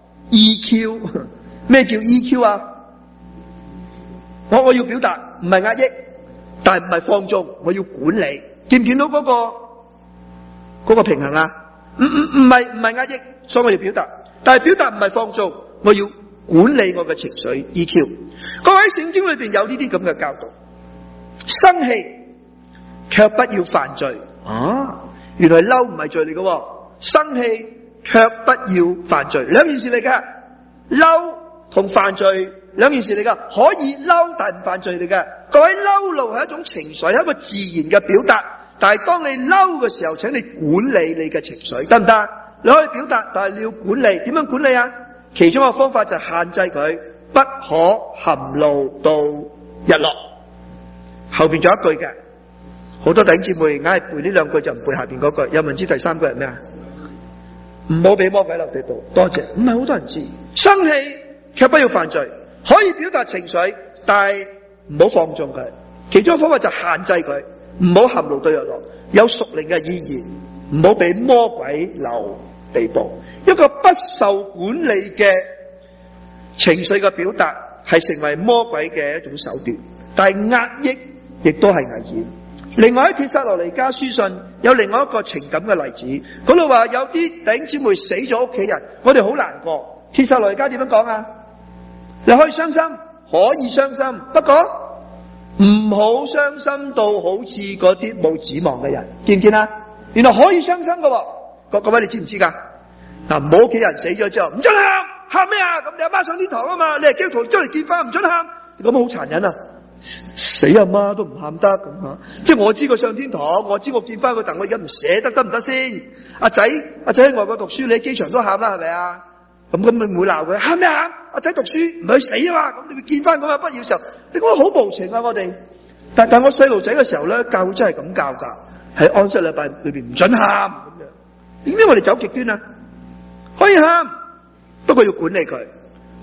E Q， 咩叫 E Q 啊？我我要表達，唔係壓抑，但係唔係放縱，我要管理。見唔見到嗰個嗰個平衡啊？唔唔唔係唔係壓抑，所以我要表達，但係表達唔係放縱，我要管理我嘅情緒 E Q。各位，聖經裏邊有呢啲咁嘅教導。生氣卻不要犯罪啊！原來嬲唔係罪嚟嘅，生氣卻不要犯罪，兩件事嚟㗎。嬲同犯罪兩件事嚟㗎，可以嬲但唔犯罪嚟㗎。各位，嬲怒係一種情緒，係一個自然嘅表達。但係當你嬲嘅時候，請你管理你嘅情緒，得唔得？你可以表達，但係你要管理。點樣管理啊？其中一個方法就係限制佢，不可含怒到日落。後邊仲有一句嘅，好多弟兄姊妹硬係背呢兩句就唔背下邊嗰句。有冇人知第三句係咩啊？唔好俾魔鬼留地步。多謝。唔係好多人知。生氣卻不要犯罪，可以表達情緒，但係唔好放縱佢。其中一個方法就限制佢，唔好含怒到日落。有屬靈嘅意義，唔好俾魔鬼留地步。一個不受管理嘅情緒嘅表達，係成為魔鬼嘅一種手段。但係壓抑亦都係危險。另外喺帖撒羅尼迦書信有另外一個情感嘅例子，嗰度話有啲弟兄姊妹死咗屋企人，我哋好難過。帖撒羅尼迦點樣講啊？你可以傷心，可以傷心，不過唔好傷心到好似嗰啲冇指望嘅人，見唔見啊？原來可以傷心嘅，各各位你知唔知噶？嗱，唔好屋企人死咗之後唔准喊，喊咩啊？咁你阿媽上天堂啊嘛，你係基督徒將嚟結婚唔准喊，咁好殘忍啊！死阿媽都唔喊得咁吓，即係我知佢上天堂，我知我見翻佢，但我而家唔捨得，得唔得先？阿仔阿仔喺外國讀書，你喺機場都喊啦，係咪啊？咁咁你唔會鬧佢喊咩喊？阿仔讀書唔去死啊嘛，咁你會見翻佢啊？不要時候，你講得好無情啊！我哋，但但我細路仔嘅時候咧，教會真係咁教噶，喺安息禮拜裏邊唔准喊咁樣。點解我哋走極端啊？可以喊，不過要管理佢，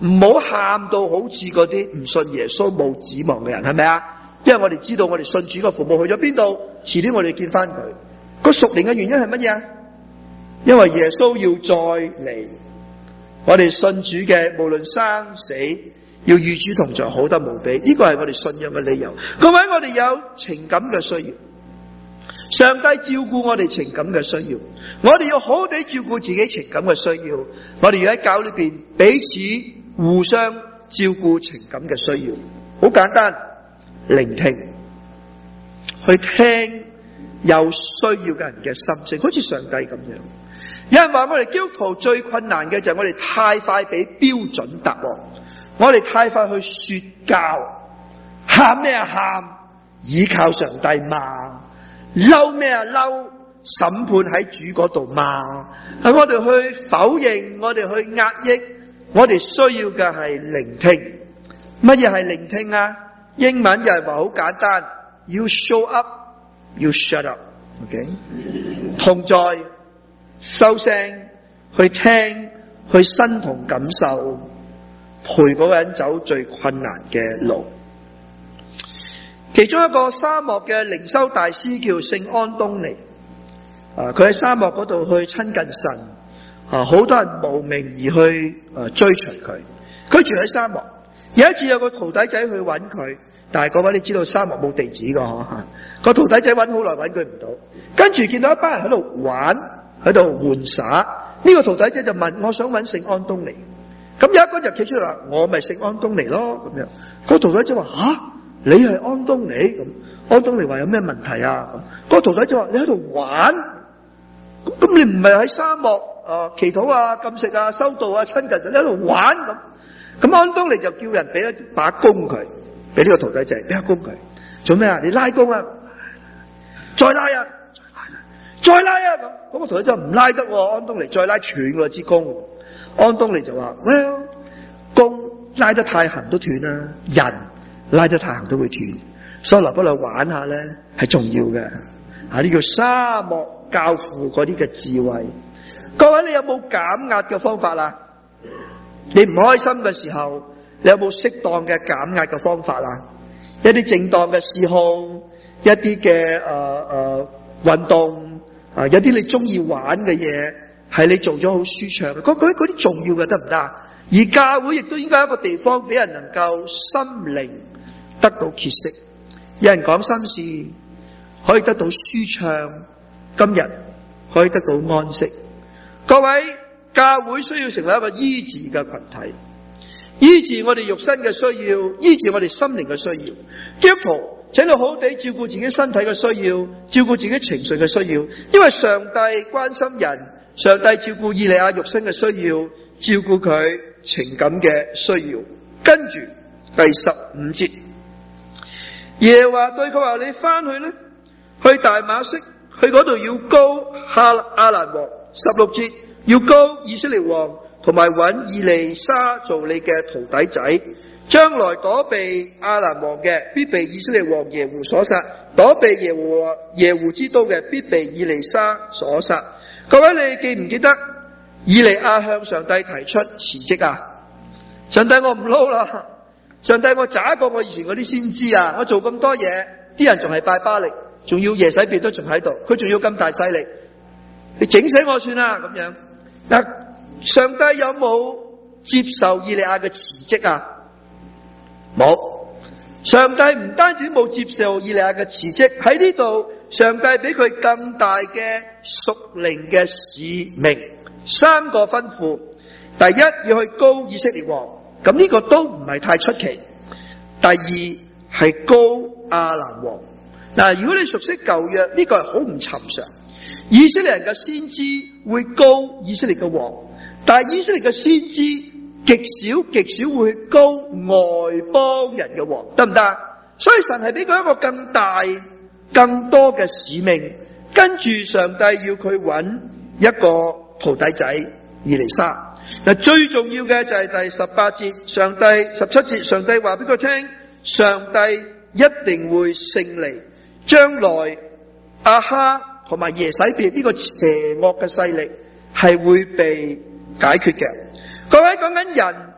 唔好喊到好似嗰啲唔信耶穌冇指望嘅人，係咪啊？因為我哋知道我哋信主嘅父母去咗邊度，遲啲我哋見翻佢。個屬靈嘅原因係乜嘢啊？因為耶穌要再嚟，我哋信主嘅無論生死，要與主同在，好得無比。呢個係我哋信仰嘅理由。各位，我哋有情感嘅需要，上帝照顧我哋情感嘅需要，我哋要好好地照顧自己情感嘅需要。我哋要喺教裏邊彼此互相照顧情感嘅需要。好簡單，聆聽，去聽有需要嘅人嘅心聲，好似上帝咁樣。有人話我哋基督徒最困難嘅就係我哋太快俾標準答案，我哋太快去說教，喊咩啊喊，倚靠上帝嘛，嬲咩啊嬲，審判喺主嗰度嘛。係我哋去否認，我哋去壓抑，我哋需要嘅係聆聽。乜嘢係聆聽啊？英文又係話好簡單， You show up, you shut up。 OK， 同在，收聲，去聽，去身同感受，陪嗰個人走最困難嘅路。其中一個沙漠嘅靈修大師叫聖安東尼，啊，佢喺沙漠嗰度去親近神，啊，好多人慕名而去啊追隨佢。佢住喺沙漠，有一次有個徒弟仔去揾佢，但係嗰位你知道沙漠冇地址噶嗬，個徒弟仔揾好耐揾佢唔到，跟住見到一班人喺度玩，喺度玩耍。呢個徒弟仔就問：我想揾聖安東尼。咁有一個人就企出嚟話：我咪聖安東尼咯。咁樣，個徒弟仔話：吓，你係安東尼？咁安東尼話：有咩問題啊？咁個徒弟仔話：你喺度玩，咁你唔係喺沙漠啊祈禱啊禁食啊修道啊親近神，你喺度玩咁。咁安東尼就叫人俾一把弓佢，俾呢個徒弟仔俾一把弓佢，做咩啊？你拉弓啊，再拉啊，再拉啊，再拉啊咁。嗰個徒弟仔唔拉得，安東尼再拉斷嗰支弓。安東尼就話：喂，弓拉得太行都斷啦，人拉得太行都會斷，所以留不留玩下咧係重要嘅。啊，呢叫沙漠教父嗰啲嘅智慧。各位，你有冇減壓嘅方法啊？你唔開心嘅時候，你有冇適當嘅減壓嘅方法啊？一啲正當嘅嗜好，一啲嘅誒誒運動，啊，有啲你中意玩嘅嘢，係你做咗好舒暢嘅，嗰嗰嗰啲重要嘅得唔得？而教會亦都應該係一個地方，俾人能夠心靈得到歇息，有人講心事，可以得到舒暢，今日可以得到安息。各位，教會需要成為一個醫治嘅群體，醫治我哋肉身嘅需要，醫治我哋心靈嘅需要。基督徒，請你好好地照顧自己身體嘅需要，照顧自己情緒嘅需要，因為上帝關心人，上帝照顧以利亞肉身嘅需要，照顧佢情感嘅需要。跟住第十五節，耶和華對佢話：你翻去咧，去大馬色，去嗰度要膏亞亞蘭王。十六節，要膏以色列王，同埋揾以利沙做你嘅徒弟仔。將來躲避亞蘭王嘅，必被以色列王耶戶所殺；躲避耶戶耶戶之刀嘅，必被以利沙所殺。各位，你記唔記得以利亞向上帝提出辭職啊？上帝，我唔撈啦！上帝，我渣過我以前嗰啲先知啊！我做咁多嘢，啲人仲係拜巴力，仲要耶洗別都仲喺度，佢仲要咁大勢力，你整死我算啦咁樣。嗱，上帝有冇接受以利亞嘅辭職啊？冇。上帝唔單止冇接受以利亞嘅辭職，喺呢度上帝俾佢更大嘅屬靈嘅使命，三個吩咐。第一，要去膏以色列王，咁呢個都唔係太出奇。第二係膏亞蘭王。嗱，如果你熟悉舊約，呢個係好唔尋常。以色列人嘅先知會膏以色列嘅王，但係以色列嘅先知極少極少會膏外邦人嘅王，得唔得？所以神係俾佢一個更大更多嘅使命，跟住上帝要佢揾一個徒弟仔以利沙。嗱，最重要嘅就係第十八節，上帝十七節，上帝話俾佢聽，上帝一定會勝利，將來亞哈同埋耶洗別呢個邪惡嘅勢力係會被解決嘅。各位，講緊人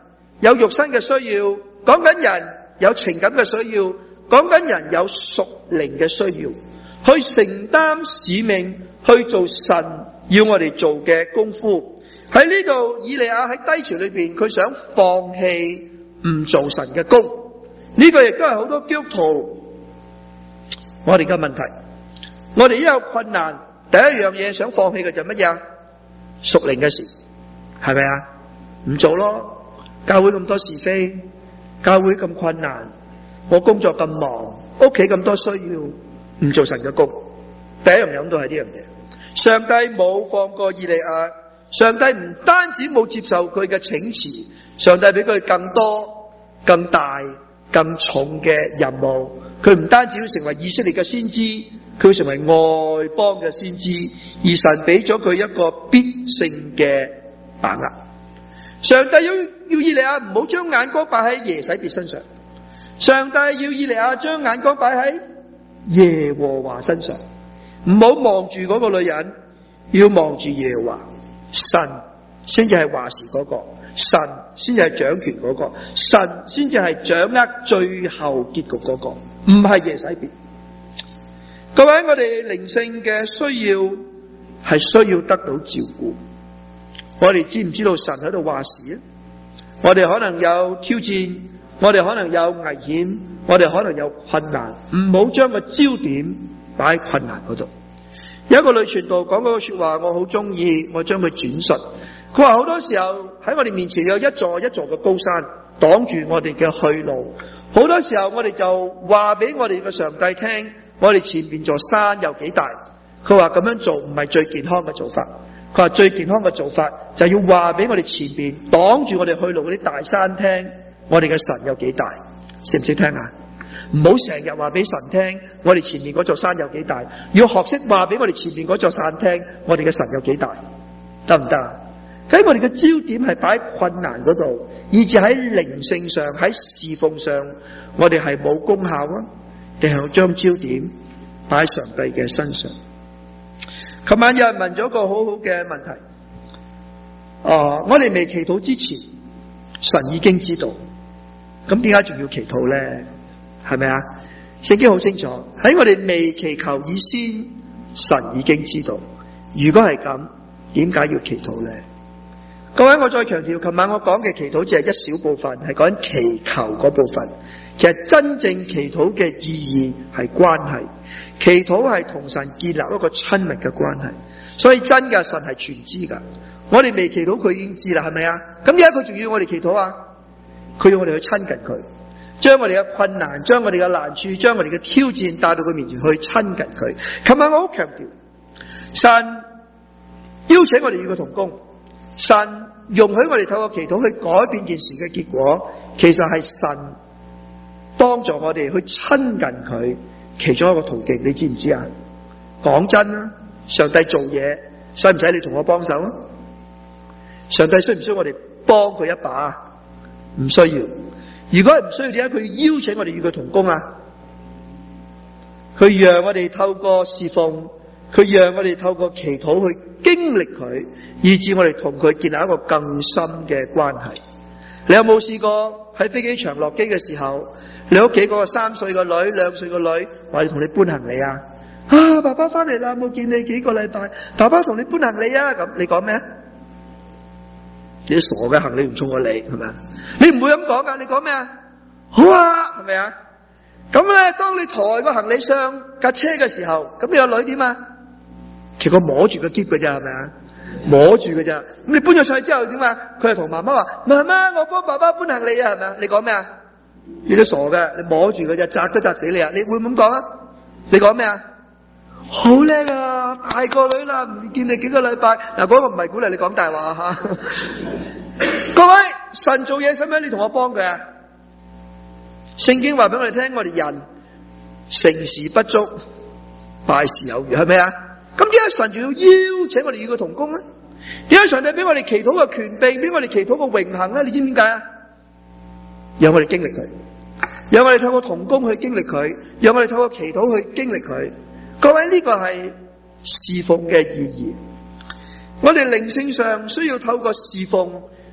有肉身嘅需要，講緊人有情感嘅需要，講緊人有屬靈嘅需要，去承擔使命，去做神要我哋做嘅功夫。喺呢度，以利亞喺低潮裏邊，佢想放棄唔做神嘅工。呢、這個亦都係好多基督徒我哋嘅問題。我哋一有困難，第一樣嘢想放棄嘅就乜嘢？屬靈嘅事，係咪啊？唔做咯。教會咁多是非，教會咁困難，我工作咁忙，屋企咁多需要，唔做神嘅工。第一樣諗到係呢樣嘢。上帝冇放過以利亞，上帝唔單止冇接受佢嘅請辭，上帝俾佢更多、更大、更重嘅任務。佢唔單止要成為以色列嘅先知，佢要成為外邦嘅先知，而神俾咗佢一個必勝嘅把握。上帝要要以利亞唔好將眼光擺喺耶洗別身上，上帝要以利亞將眼光擺喺耶和華身上，唔好望住嗰個女人，要望住耶和華。神先至係話事嗰個，神先至係掌權嗰個，神先至係掌握最後結局嗰個，唔係耶洗別。各位，我哋靈性嘅需要係需要得到照顧。我哋知唔知道神喺度話事啊？我哋可能有挑戰，我哋可能有危險，我哋可能有困難，唔好將個焦點擺喺困難嗰度。有一個女傳道講嗰個說話，我好中意，我將佢轉述。佢話好多時候喺我哋面前有一座一座嘅高山擋住我哋嘅去路，好多時候我哋就話俾我哋嘅上帝聽，我哋前面座山有幾大。佢話咁樣做唔係最健康嘅做法。佢話最健康嘅做法就係要話俾我哋前邊擋住我哋去路嗰啲大山聽，我哋嘅神有幾大，識唔識聽啊？唔好成日話俾神聽，我哋前面嗰座山有幾大，要學識話俾我哋前面嗰座山聽，我哋嘅神有幾大，得唔得啊？喺我哋嘅焦點係擺喺困難嗰度，以至喺靈性上、喺侍奉上，我哋係冇功效啊？定係將焦點擺喺上帝嘅身上？琴晚有人問咗個好好嘅問題，啊，我哋未祈禱之前，神已經知道，咁點解仲要祈禱咧？係咪啊？聖經好清楚，喺我哋未祈求以先，神已經知道。如果係咁，點解要祈禱咧？各位，我再強調，琴晚我講嘅祈禱只係一小部分，係講緊祈求嗰部分。其實真正祈禱嘅意義係關係，祈禱係同神建立一個親密嘅關係。所以真嘅神係全知噶，我哋未祈禱佢已經知啦，係咪啊？咁點解佢仲要我哋祈禱啊？佢要我哋去親近佢，將我哋嘅困難、將我哋嘅難處、將我哋嘅挑戰帶到佢面前去親近佢。琴晚我好強調，神邀請我哋與佢同工，神容許我哋透過祈禱去改變件事嘅結果，其實係神幫助我哋去親近佢其中一個途徑。你知唔知啊？講真啦，上帝做嘢使唔使你同我幫手啊？上帝需唔需要我哋幫佢一把？唔需要。如果係唔需要，點解佢邀請我哋與佢同工啊？佢讓我哋透過侍奉，佢讓我哋透過祈禱去經歷佢，以致我哋同佢建立一個更深嘅關係。你有冇試過喺飛機場落機嘅時候，你屋企嗰個三歲個女、兩歲個女話要同你搬行李啊？啊，爸爸翻嚟啦，冇見你幾個禮拜，爸爸同你搬行李啊？咁你講咩？你傻嘅，行李唔重過你係咪？你唔會咁講噶，你講咩啊？好啊，係咪啊？咁咧，當你抬個行李上架車嘅時候，咁你個女點啊？其實佢摸住個篋嘅咋，係咪啊？摸住嘅咋。咁你搬咗上去之後點啊？佢係同媽媽話：媽媽，我幫爸爸搬行李啊，係咪啊？你講咩啊？你都傻嘅，你摸住佢就砸都砸死你啊！你會唔會咁講啊？你講咩啊？好叻啊，大個女啦，唔見你幾個禮拜。嗱，嗰個唔係鼓勵你講大話吓。各位，神做嘢使唔使你同我幫佢啊？聖經話俾我哋聽，我哋人成事不足，敗事有餘，係咪啊？咁點解神仲要邀請我哋與佢同工咧？點解上帝俾我哋祈禱嘅權柄，俾我哋祈禱嘅榮幸咧？你知唔知點解啊？讓我哋經歷佢，讓我哋透過同工去經歷佢，讓我哋透過祈禱去經歷佢。各位，呢個係侍奉嘅意義。我哋靈性上需要透過侍奉，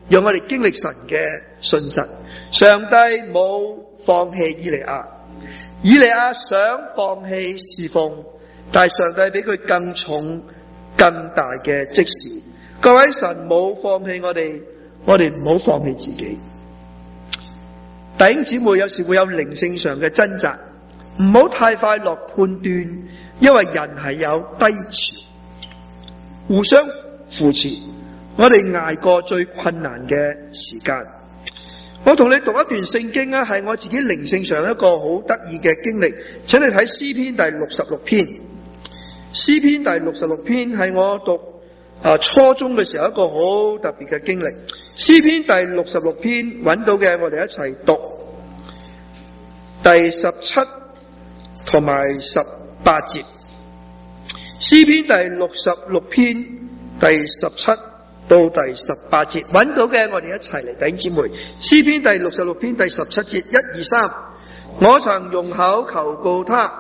讓我哋經歷神嘅信實。上帝冇放棄以利亞，以利亞想放棄侍奉，但係上帝俾佢更重更大嘅職事。各位，神冇放棄我哋，我哋唔好放棄自己。弟兄姊妹有時會有靈性上嘅掙扎，唔好太快落判斷，因為人係有低潮，互相扶持，我哋捱過最困難嘅時間。我同你讀一段聖經啊，係我自己靈性上一個好得意嘅經歷，請你睇詩篇第六十六篇。詩篇第六十六篇係我讀啊初中嘅時候一個好特別嘅經歷。詩篇第六十六篇揾到嘅，我哋一齊讀第十七同埋十八節。詩篇第六十六篇第十七到第十八節，揾到嘅我哋一齊嚟，弟兄姊妹。詩篇第六十六篇第十七節，一二三。我曾用口求告他，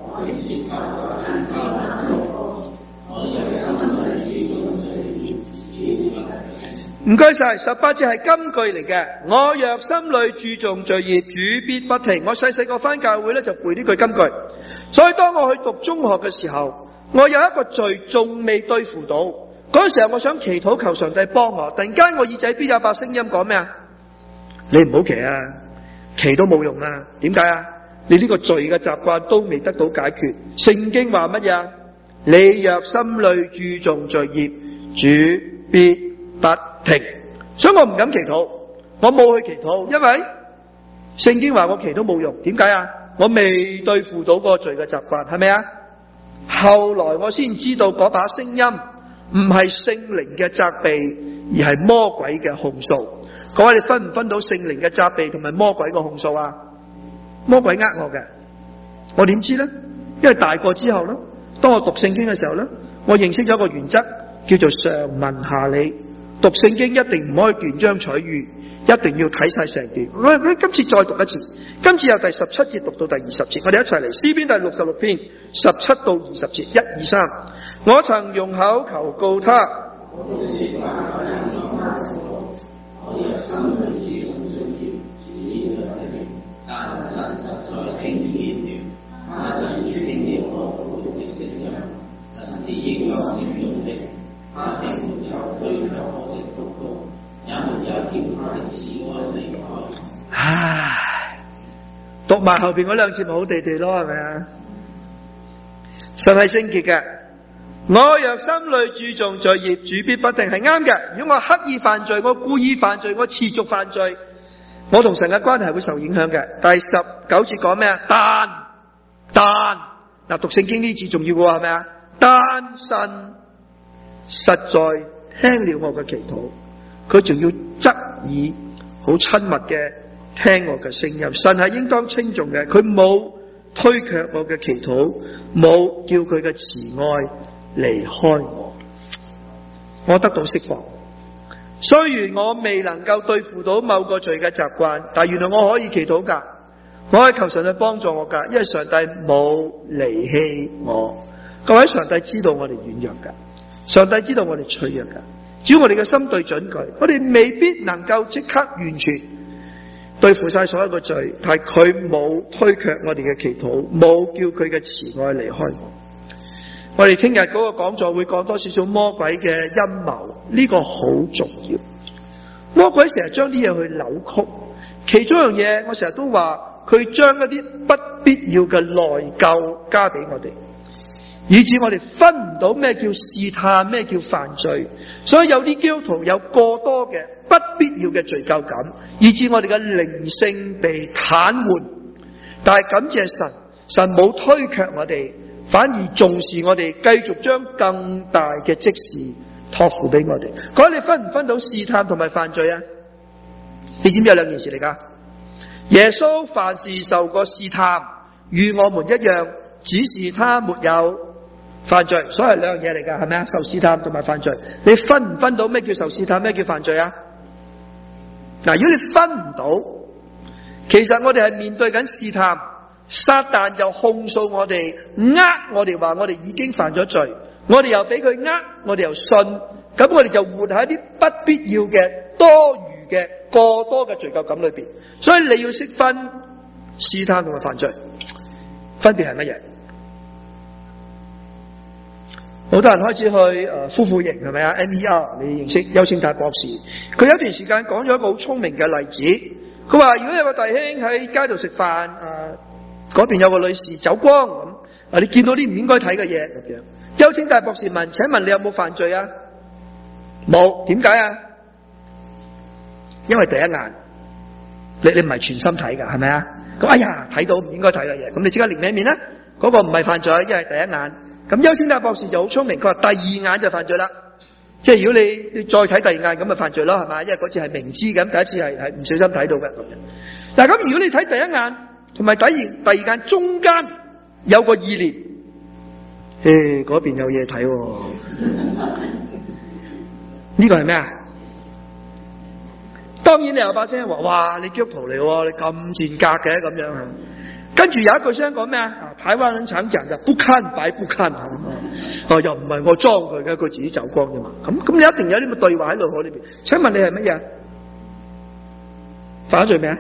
唔該晒。十八節係金句嚟嘅。我若心裏注重罪孽，主必不聽。我細細個返教會咧就背呢句金句，所以當我去讀中學嘅時候，我有一個罪仲未對付到，嗰陣時候我想祈禱求上帝幫我，突然間我耳仔邊有把聲音講咩啊？你唔好祈啊，祈都冇用啊。點解啊？你呢個罪嘅習慣都未得到解決。聖經話乜嘢啊？你若心裏注重罪孽，主必不聽。所以我唔敢祈禱，我冇去祈禱，因為聖經話我祈都冇用。點解啊？我未對付到嗰個罪嘅習慣，係咪啊？後來我先知道嗰把聲音唔係聖靈嘅責備，而係魔鬼嘅控訴。各位，你分唔分到聖靈嘅責備同埋魔鬼嘅控訴啊？魔鬼呃我嘅，我點知呢？因為大個之後呢，當我讀聖經嘅時候呢，我認識咗一個原則，叫做上文下理。讀聖經一定唔可以斷章取義，一定要睇晒成段。我今次再讀一次，今次由第十七節讀到第二十節，我哋一齊嚟。詩篇第六十六篇十七到二十節，一二三。我曾用口求告他，但神實在聽見了，他曾聽了我苦毒的聲音，神是應當稱頌的，他並沒有推卻我的禱告，也沒有叫他的慈愛離開。唉，讀埋後邊嗰兩節咪好地地咯，係咪啊？神係聖潔嘅，我若心裏注重罪孽，主必不聽，係啱嘅。如果我刻意犯罪，我故意犯罪，我持續犯罪，我同神嘅關係係會受影響嘅。第十九節講咩啊？但但嗱，讀聖經呢字重要嘅喎，係咪啊？但神實在聽了我嘅祈禱，佢仲要側耳好親密嘅聽我嘅聲音。神係應當稱頌嘅，佢冇推卻我嘅祈禱，冇叫佢嘅慈愛離開我，我得到釋放。雖然我未能夠對付到某個罪嘅習慣，但原來我可以祈禱噶，我可以求神去幫助我噶，因為上帝冇離棄我。各位，上帝知道我哋軟弱噶，上帝知道我哋脆弱噶，只要我哋嘅心對準佢，我哋未必能夠即刻完全對付晒所有嘅罪，但係佢冇推卻我哋嘅祈禱，冇叫佢嘅慈愛離開我。我哋聽日嗰個講座會講多少少魔鬼嘅陰謀，呢個好重要。魔鬼成日將啲嘢去扭曲，其中一樣嘢我成日都話，佢將一啲不必要嘅內疚加俾我哋，以致我哋分唔到咩叫試探，咩叫犯罪。所以有啲基督徒有過多嘅不必要嘅罪疚感，以致我哋嘅靈性被癱瘓。但係感謝神，神冇推卻我哋，反而重視我哋，繼續將更大嘅職事託付俾我哋。各位，你分唔分到試探同埋犯罪啊？你知唔知有兩件事嚟噶？耶穌凡事受過試探，與我們一樣，只是他沒有犯罪，所以係兩樣嘢嚟噶，係咪啊？受試探同埋犯罪，你分唔分到咩叫受試探，咩叫犯罪啊？嗱，如果你分唔到，其實我哋係面對緊試探，撒旦就控訴我哋，呃我哋話我哋已經犯咗罪，我哋又俾佢呃，我哋又信， 咁我哋就活喺啲不必要嘅多餘嘅過多嘅罪疚感裏邊。所以你要識分試探同埋犯罪分別係乜嘢？好多人開始去誒夫婦營係咪啊 ？M E R 你認識邱清泰博士，佢有一段時間講咗一個好聰明嘅例子。佢話如果有個弟兄喺街度食飯，誒嗰邊有個女士走光咁，啊你見到啲唔應該睇嘅嘢咁樣，邱清泰博士問：請問你有冇犯罪啊？冇，點解啊？因為第一眼你你唔係全心睇㗎，係咪啊？咁哎呀睇到唔應該睇嘅嘢，咁你即刻擰歪面啦，嗰、那個唔係犯罪，因為第一眼。咁邱清泰博士就好聰明，佢話第二眼就犯罪啦。即係如果你你再睇第二眼咁咪犯罪咯，係咪？因為嗰次係明知咁，第一次係係唔小心睇到嘅咁樣。嗱咁如果你睇第一眼同埋第二第二眼中間有個意念，誒嗰邊有嘢睇喎，呢個係咩啊？當然你有把聲話：哇！你基督徒嚟喎，你咁賤格嘅咁樣。跟住有一句聲講咩啊？台灣人常講就不看白不看，哦又唔係我裝佢嘅，佢自己走光啫嘛。咁咁你一定有啲咁嘅對話喺腦海裏邊。請問你係乜嘢？犯咗罪咩？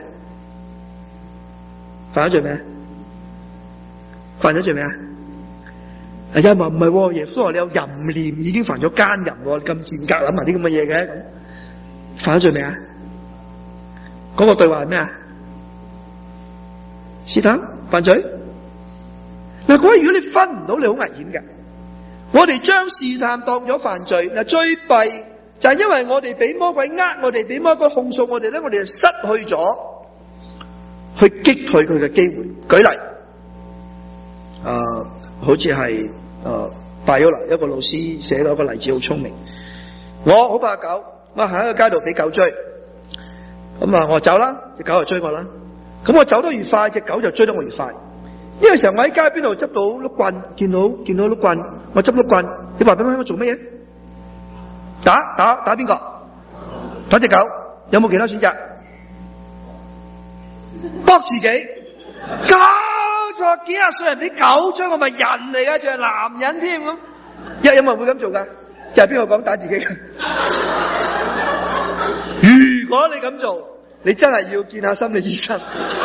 犯咗罪咩？犯咗罪咩？係因為唔係耶穌話你有淫念已經犯咗奸淫喎，你咁賤格諗埋啲咁嘅嘢嘅咁，犯咗罪未啊？嗰、那個對話係咩啊？試探犯罪嗱，各位，如果你分唔到，你好危險嘅。我哋將試探當咗犯罪嗱，最弊就係因為我哋俾魔鬼呃我哋，俾魔鬼控訴我哋咧，我哋就失去咗去擊退佢嘅機會。舉例，誒、呃，好似係誒拜咗啦，一個老師寫咗一個例子，好聰明。我好怕狗，我行喺個街度俾狗追，咁啊我走啦，隻狗就追我啦。咁我走得越快，隻狗就追得我越快。呢個時候我喺街邊度執到碌棍，見到見到碌棍，我執碌棍，你話俾我聽我做乜嘢？打打打邊個？打隻狗。有冇其他選擇？搏自己。搞錯，幾廿歲人俾狗追，我咪人嚟噶，仲係男人添咁。有有冇人會咁做噶？就係邊個講打自己嘅？如果你咁做，你真係要見下心理醫生。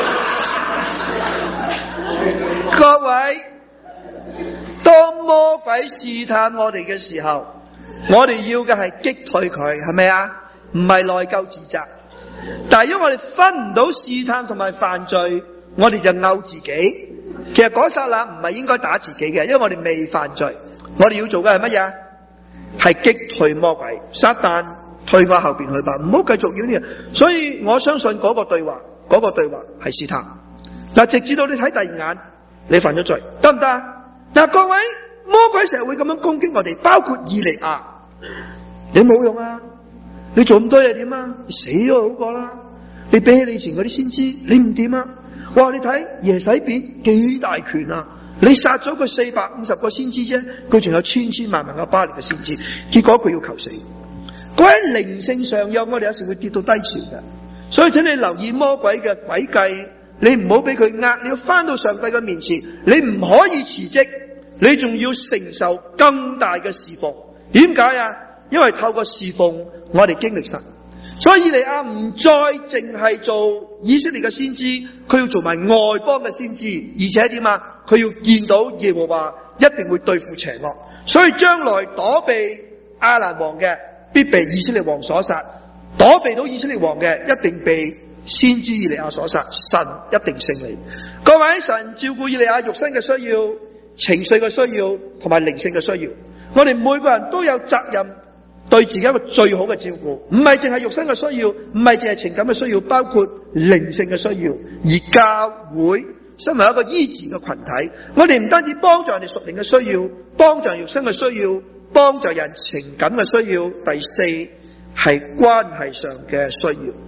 各位，當魔鬼試探我哋嘅時候，我哋要嘅係擊退佢，係咪啊？唔係內疚自責。但係如果我哋分唔到試探同埋犯罪，我哋就拗自己。其實嗰剎那唔係應該打自己嘅，因為我哋未犯罪。我哋要做嘅係乜嘢？係擊退魔鬼，撒旦退我後邊去吧，唔好繼續要呢樣。所以我相信嗰個對話，嗰、嗰個對話係試探。嗱，直至到你睇第二眼，你犯咗罪，得唔得？嗱，各位，魔鬼成日會咁樣攻擊我哋，包括以利亞，你冇用啊！你做咁多嘢點啊？你死咗好過啦！你比起你以前嗰啲先知，你唔掂啊！哇！你睇耶洗別幾大權啊！你殺咗佢四百五十個先知啫，佢仲有千千萬萬個巴力嘅先知，結果佢要求死。各位，靈性上有我哋有時會跌到低潮嘅，所以請你留意魔鬼嘅詭計。你唔好俾佢呃，你要翻到上帝嘅面前，你唔可以辭職，你仲要承受更大嘅侍奉。點解啊？因為透過侍奉，我哋經歷神。所以以利亞唔再淨係做以色列嘅先知，佢要做埋外邦嘅先知，而且點啊？佢要見到耶和華一定會對付邪惡，所以將來躲避亞蘭王嘅，必被以色列王所殺；躲避到以色列王嘅，一定被先知以利亞所殺，神一定勝利。各位，神照顧以利亞肉身嘅需要、情緒嘅需要同埋靈性嘅需要，我哋每個人都有責任對自己一個最好嘅照顧，唔係淨係肉身嘅需要，唔係淨係情感嘅需要，包括靈性嘅需要。而教會身為一個醫治嘅群體，我哋唔單止幫助人哋屬靈嘅需要，幫助人肉身嘅需要，幫助人情感嘅需要。第四係關係上嘅需要。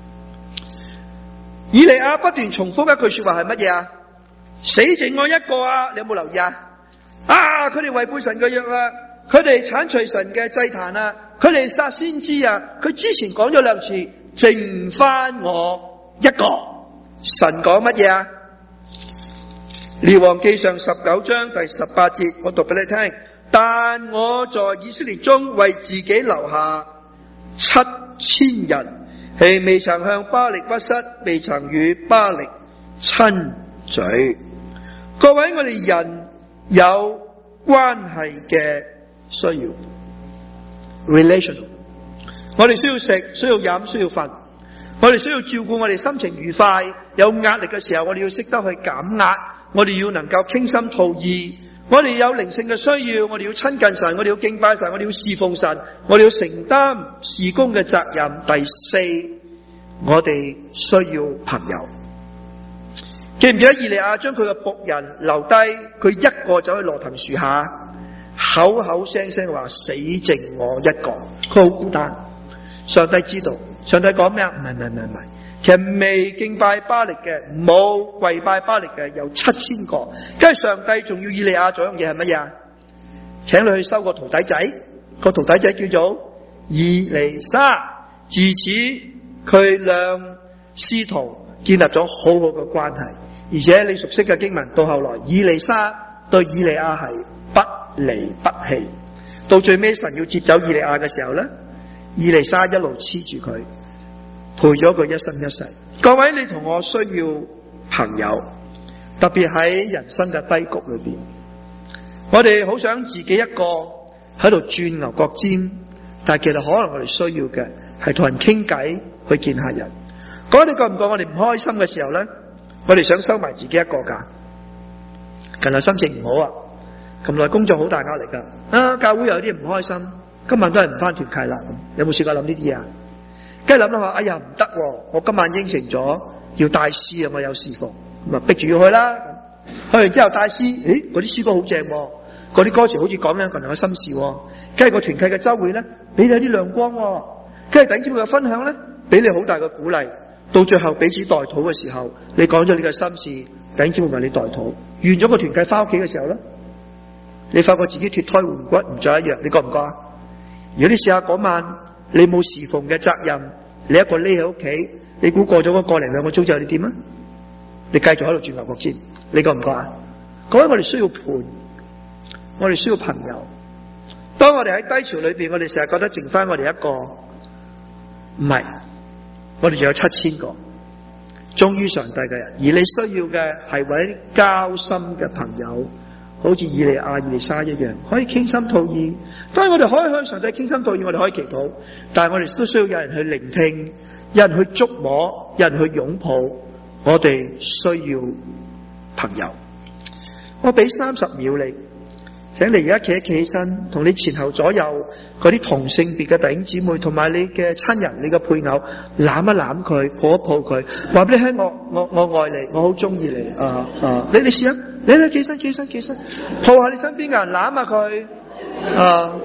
以利亞不斷重複一句說話係乜嘢啊？死剩我一個啊！你有冇留意啊？啊！佢哋違背神嘅約啊！佢哋鏟除神嘅祭壇啊！佢哋殺先知啊！佢之前講咗兩次，剩翻我一個。神講乜嘢啊？列王記上十九章第十八節，我讀俾你聽。 但我在以色列中為自己留下七千人，係未曾向巴力屈膝，未曾與巴力親嘴。各位，我哋人有關係嘅需要 relational， 我哋需要食，需要飲，需要瞓，我哋需要照顧我哋心情愉快，有壓力嘅時候我哋要識得去減壓，我哋要能夠傾心吐意，我哋有靈性嘅需要，我哋要親近神，我哋要敬拜神，我哋要侍奉神，我哋要承擔事工嘅責任。第四，我哋需要朋友。記唔記得以利亞將佢嘅僕人留低，佢一個走去羅騰樹下，口口聲聲話死剩我一個，佢好孤單。上帝知道，上帝講咩啊？唔係唔係唔係唔係，其實未敬拜巴力嘅，冇跪拜巴力嘅有七千個。跟住上帝仲要以利亞做樣嘢係乜嘢啊？請你去收個徒弟仔，個徒弟仔叫做以利沙。自此佢兩師徒建立咗好好嘅關係。而且你熟悉嘅經文，到後來以利沙對以利亞係不離不棄，到最尾神要接走以利亞嘅時候咧，以利沙一路黐住佢，陪咗佢一生一世。各位，你同我需要朋友，特別喺人生嘅低谷裏邊，我哋好想自己一個喺度轉牛角尖，但係其實可能我哋需要嘅係同人傾偈，去見下人。各位，你覺唔覺我哋唔開心嘅時候咧，我哋想收埋自己一個噶？近來心情唔好啊，近來工作好大壓力噶，啊，教會有啲唔開心，今晚都係唔翻團契啦。有冇試過諗呢啲嘢啊？跟住諗諗話，哎呀唔得，我今晚應承咗要帶詩啊，我有侍奉，咁啊逼住要去啦。去完之後帶詩，誒，嗰啲詩歌好正，嗰啲歌詞好似講緊近來嘅心事。跟住個團契嘅週會咧，俾你啲亮光。跟住頂尖嘅分享咧，俾你好大嘅鼓勵。到最後彼此代禱嘅時候，你講咗你嘅心事，弟兄姊妹為你代禱，完咗個團契翻屋企嘅時候咧，你發覺自己脫胎換骨，唔再一樣，你覺唔覺啊？如果你試下嗰晚你冇侍奉嘅責任，你一個匿喺屋企，你估過咗嗰個零兩個鐘之後你點啊？你繼續喺度轉牛角尖，你覺唔覺啊？各位，我哋需要伴，我哋需要朋友。當我哋喺低潮裏邊，我哋成日覺得剩翻我哋一個，唔係。我哋仲有七千個忠於上帝嘅人，而你需要嘅係為一啲交心嘅朋友，好似以利亞、以利沙一樣，可以傾心吐意。當然我哋可以向上帝傾心吐意，我哋可以祈禱，但係我哋都需要有人去聆聽，有人去觸摸，有人去擁抱。我哋需要朋友。我俾三十秒你，請你而家企一企起身，同你前後左右嗰啲同性別嘅弟兄姊妹，同埋你嘅親人、你嘅配偶，攬一攬佢，抱一抱佢，話俾你聽，我我我愛你，我好中意你啊啊！你你試下，你你企身企身企身，抱下你身邊嘅人，攬下佢啊！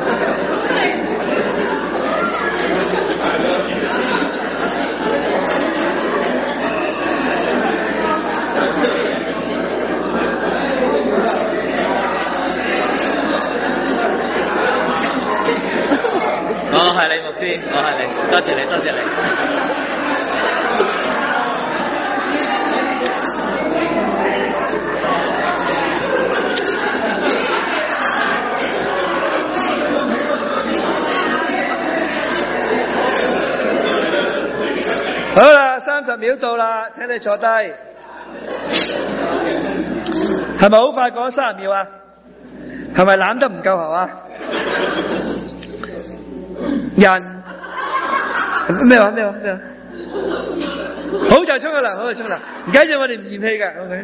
我係你牧師，我係你，多謝你，多謝你。 好啦，三十秒到啦，請你坐低。係咪好快過咗三十秒啊？係咪攬得唔夠喉啊？人咩話咩話咩話？好就沖個涼，好就沖個涼，唔緊要，我哋唔嫌棄嘅。OK，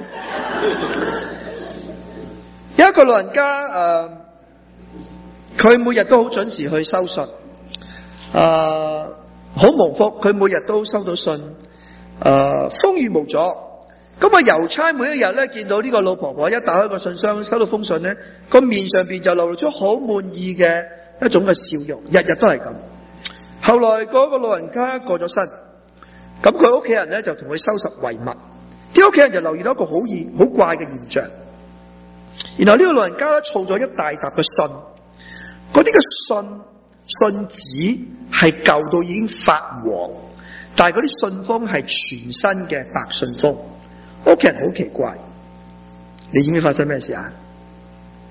有一個老人家誒，佢、呃、每日都好準時去收信，誒、呃，好無福，佢每日都收到信，誒、呃，風雨無阻。咁啊，郵差每一日咧見到呢個老婆婆一打開個信箱，收到封信咧，個面上邊就流露出好滿意嘅一種嘅笑容，日日都係咁。後來嗰個老人家過咗身，咁佢屋企人咧就同佢收拾遺物，啲屋企人就留意到一個好異好怪嘅現象。然後呢個老人家咧儲咗一大沓嘅信，嗰啲嘅信信紙係舊到已經發黃，但係嗰啲信封係全新嘅白信封。屋企人好奇怪，你知唔知發生咩事啊？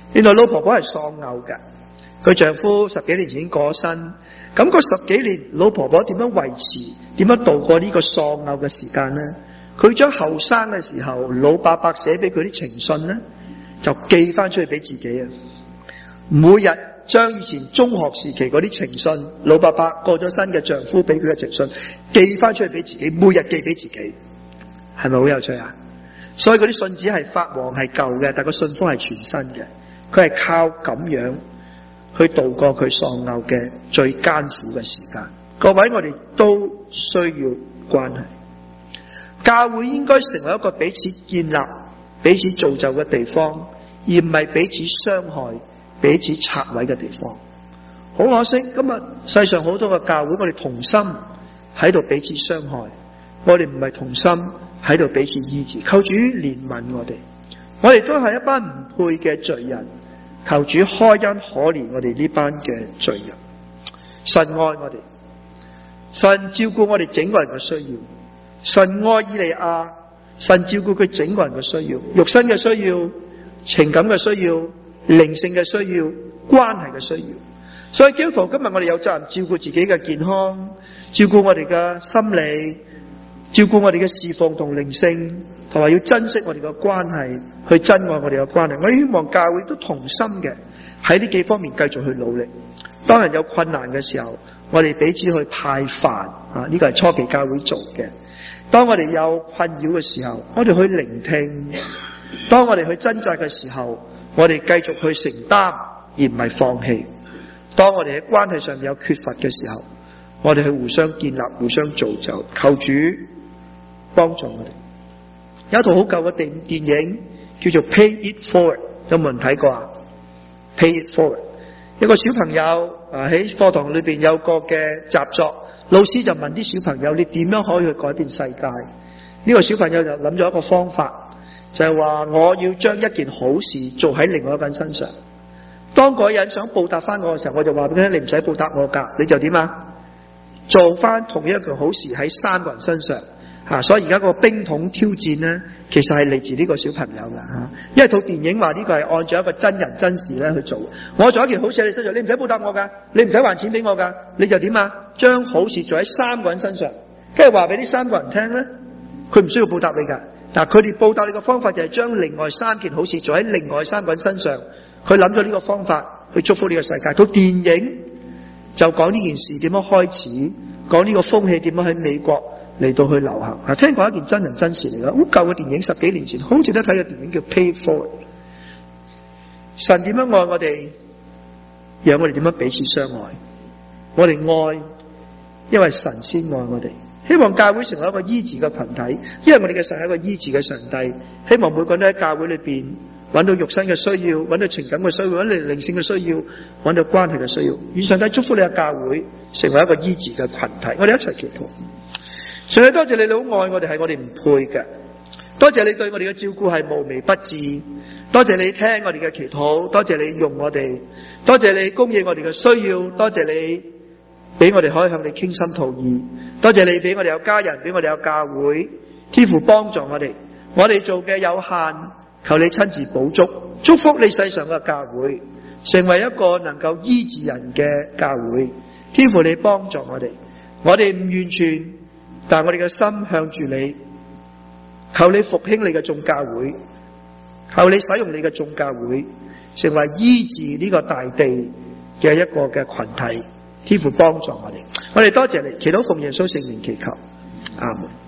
原來老婆婆係喪偶嘅，佢丈夫十幾年前已經過咗身，咁嗰十幾年老婆婆點樣維持，點樣度過呢個喪偶嘅時間呢？佢將後生嘅時候老伯伯寫俾佢啲情信呢，就寄翻出去俾自己啊！每日將以前中學時期嗰啲情信，老伯伯過咗身嘅丈夫俾佢嘅情信，寄翻出去俾自己，每日寄俾自己，係咪好有趣啊？所以嗰啲信紙係發黃係舊嘅，但個信封係全新嘅。佢係靠咁樣去度過佢喪偶嘅最艱苦嘅時間。各位，我哋都需要關係。教會應該成為一個彼此建立、彼此造就嘅地方，而唔係彼此傷害、彼此拆毀嘅地方。好可惜，今日世上好多嘅教會，我哋同心喺度彼此傷害，我哋唔係同心喺度彼此醫治。求主憐憫我哋，我哋都係一班唔配嘅罪人，求主開恩可憐我哋呢班嘅罪人。神愛我哋，神照顧我哋整個人嘅需要。神愛以利亞，神照顧佢整個人嘅需要，肉身嘅需要、情感嘅需要、靈性嘅需要、關係嘅需要。所以基督徒今日我哋有責任照顧自己嘅健康，照顧我哋嘅心理，照顧我哋嘅侍奉同靈性，同埋要珍惜我哋嘅關係，去珍愛我哋嘅關係。我希望教會都同心嘅喺呢幾方面繼續去努力。當人有困難嘅時候，我哋彼此去派飯啊，呢個係初期教會做嘅。當我哋有困擾嘅時候，我哋去聆聽；當我哋去掙扎嘅時候，我哋繼續去承擔，而唔係放棄。當我哋喺關係上面有缺乏嘅時候，我哋去互相建立、互相造就。求主幫助我哋。有一套好舊嘅電電影叫做《Pay It Forward》，有冇人睇過啊？《Pay It Forward》一個小朋友啊喺課堂裏邊有個嘅習作，老師就問啲小朋友：你點樣可以去改變世界？呢個小朋友就諗咗一個方法，就係話我要將一件好事做喺另外一個人身上。當嗰個人想報答翻我嘅時候，我就話俾佢聽：你唔使報答我噶，你就點啊？做翻同一樣好事喺三個人身上。啊，所以而家個冰桶挑戰咧，其實係嚟自呢個小朋友噶吓，因為套電影話呢個係按照一個真人真事咧去做。我做一件好事喺你身上，你唔使報答我噶，你唔使還錢俾我噶，你就點啊？將好事做喺三個人身上，跟住話俾呢三個人聽咧，佢唔需要報答你噶。嗱，佢哋報答你嘅方法就係將另外三件好事做喺另外三個人身上。佢諗咗呢個方法去祝福呢個世界。套電影就講呢件事點樣開始，講呢個風氣點樣喺美國嚟到去流行。啊，聽過一件真人真事嚟㗎，好舊嘅電影，十幾年前，好值得睇嘅電影叫《Pay It Forward》。神點樣愛我哋，讓我哋點樣彼此相愛。我哋愛，因為神先愛我哋。希望教會成為一個醫治嘅群體，因為我哋嘅神係一個醫治嘅上帝。希望每個人都喺教會裏邊揾到肉身嘅需要，揾到情感嘅需要，揾到靈性嘅需要，揾到關係嘅需要。願上帝祝福你嘅教會成為一個醫治嘅群體。我哋一齊祈禱。上帝，多謝你，你好愛我哋，係我哋唔配嘅。多謝你對我哋嘅照顧係無微不至。多謝你聽我哋嘅祈禱，多謝你用我哋，多謝你供應我哋嘅需要，多謝你俾我哋可以向你傾心吐意。多謝你俾我哋有家人，俾我哋有教會，天父幫助我哋。我哋做嘅有限，求你親自補足，祝福你世上嘅教會，成為一個能夠醫治人嘅教會。天父你幫助我哋，我哋唔完全，但我哋嘅心向住你，求你復興你嘅眾教會，求你使用你嘅眾教會，成為醫治呢個大地嘅一個嘅群體。天父幫助我哋，我哋多謝你，祈禱奉耶穌聖名祈求，阿門。